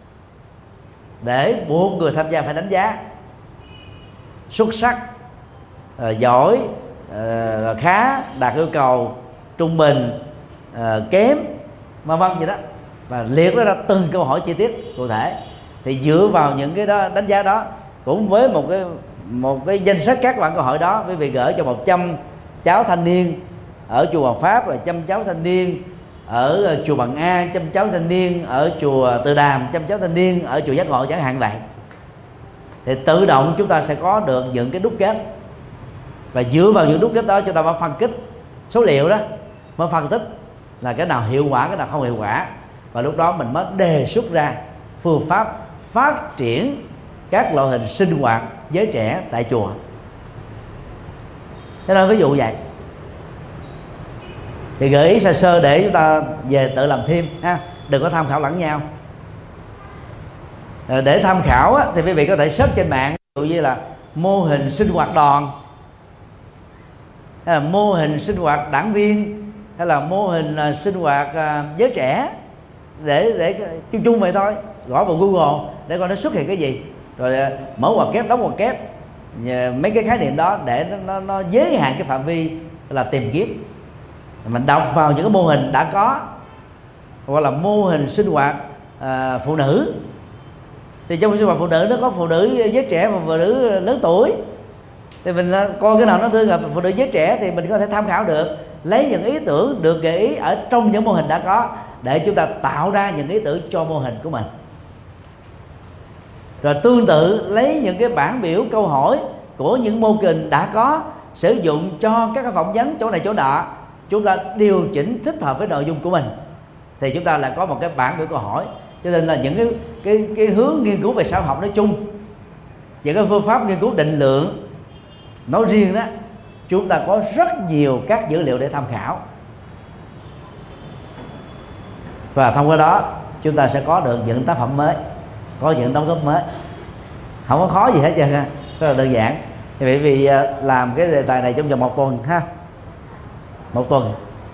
[SPEAKER 1] để buộc người tham gia phải đánh giá xuất sắc, à, giỏi, à, khá, đạt yêu cầu, trung bình, à, kém, vân vân vậy đó, và liệt nó ra từng câu hỏi chi tiết cụ thể. Thì dựa vào những cái đó đánh giá đó, cũng với một cái một cái danh sách các bạn câu hỏi đó, quý vị gửi cho một trăm cháu thanh niên ở chùa Hoàng Pháp, rồi trăm cháu thanh niên ở chùa Bằng A, trăm cháu thanh niên ở chùa Từ Đàm, trăm cháu thanh niên ở chùa Giác Ngộ chẳng hạn vậy. Thì tự động chúng ta sẽ có được những cái đúc kết, và dựa vào những đúc kết đó chúng ta mới phân tích số liệu đó, mới phân tích là cái nào hiệu quả, cái nào không hiệu quả, và lúc đó mình mới đề xuất ra phương pháp phát triển các loại hình sinh hoạt giới trẻ tại chùa. Thế nên ví dụ vậy thì gợi ý sơ sơ để chúng ta về tự làm thêm ha, đừng có tham khảo lẫn nhau. Để tham khảo á, thì quý vị có thể search trên mạng, ví dụ như là mô hình sinh hoạt đoàn, hay là mô hình sinh hoạt đảng viên, hay là mô hình uh, sinh hoạt uh, giới trẻ, để để chung chung vậy thôi, gõ vào Google để coi nó xuất hiện cái gì, rồi uh, mở ngoặc kép, đóng ngoặc kép, mấy cái khái niệm đó để nó, nó, nó giới hạn cái phạm vi là tìm kiếm. Mình đọc vào những cái mô hình đã có, hoặc là mô hình sinh hoạt uh, phụ nữ, thì trong sinh hoạt phụ nữ nó có phụ nữ giới trẻ và phụ nữ lớn tuổi, thì mình coi cái nào nó đưa gặp phụ nữ giới trẻ thì mình có thể tham khảo được, lấy những ý tưởng được gợi ý ở trong những mô hình đã có để chúng ta tạo ra những ý tưởng cho mô hình của mình. Rồi tương tự lấy những cái bảng biểu câu hỏi của những mô hình đã có, sử dụng cho các cái phỏng vấn chỗ này chỗ nọ, chúng ta điều chỉnh thích hợp với nội dung của mình, thì chúng ta lại có một cái bảng biểu câu hỏi. Cho nên là những cái cái cái hướng nghiên cứu về xã hội học nói chung, những cái phương pháp nghiên cứu định lượng nói riêng đó, chúng ta có rất nhiều các dữ liệu để tham khảo, và thông qua đó chúng ta sẽ có được những tác phẩm mới, có những đóng góp mới, không có khó gì hết trơn, rất là đơn giản. Thì bởi vì làm cái đề tài này trong vòng một tuần ha, một tuần.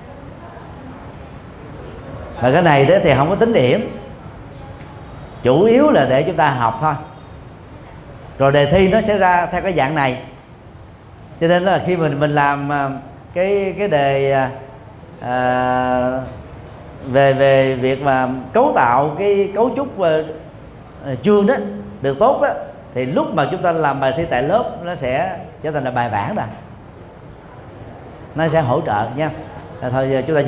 [SPEAKER 1] Và cái này đó thì không có tính điểm, chủ yếu là để chúng ta học thôi. Rồi đề thi nó sẽ ra theo cái dạng này. Cho nên là khi mình mình làm cái cái đề à, về về việc mà cấu tạo cái cấu trúc uh, chương đó được tốt đó, thì lúc mà chúng ta làm bài thi tại lớp nó sẽ trở thành là bài bản rồi, nó sẽ hỗ trợ nha. À, thôi chúng ta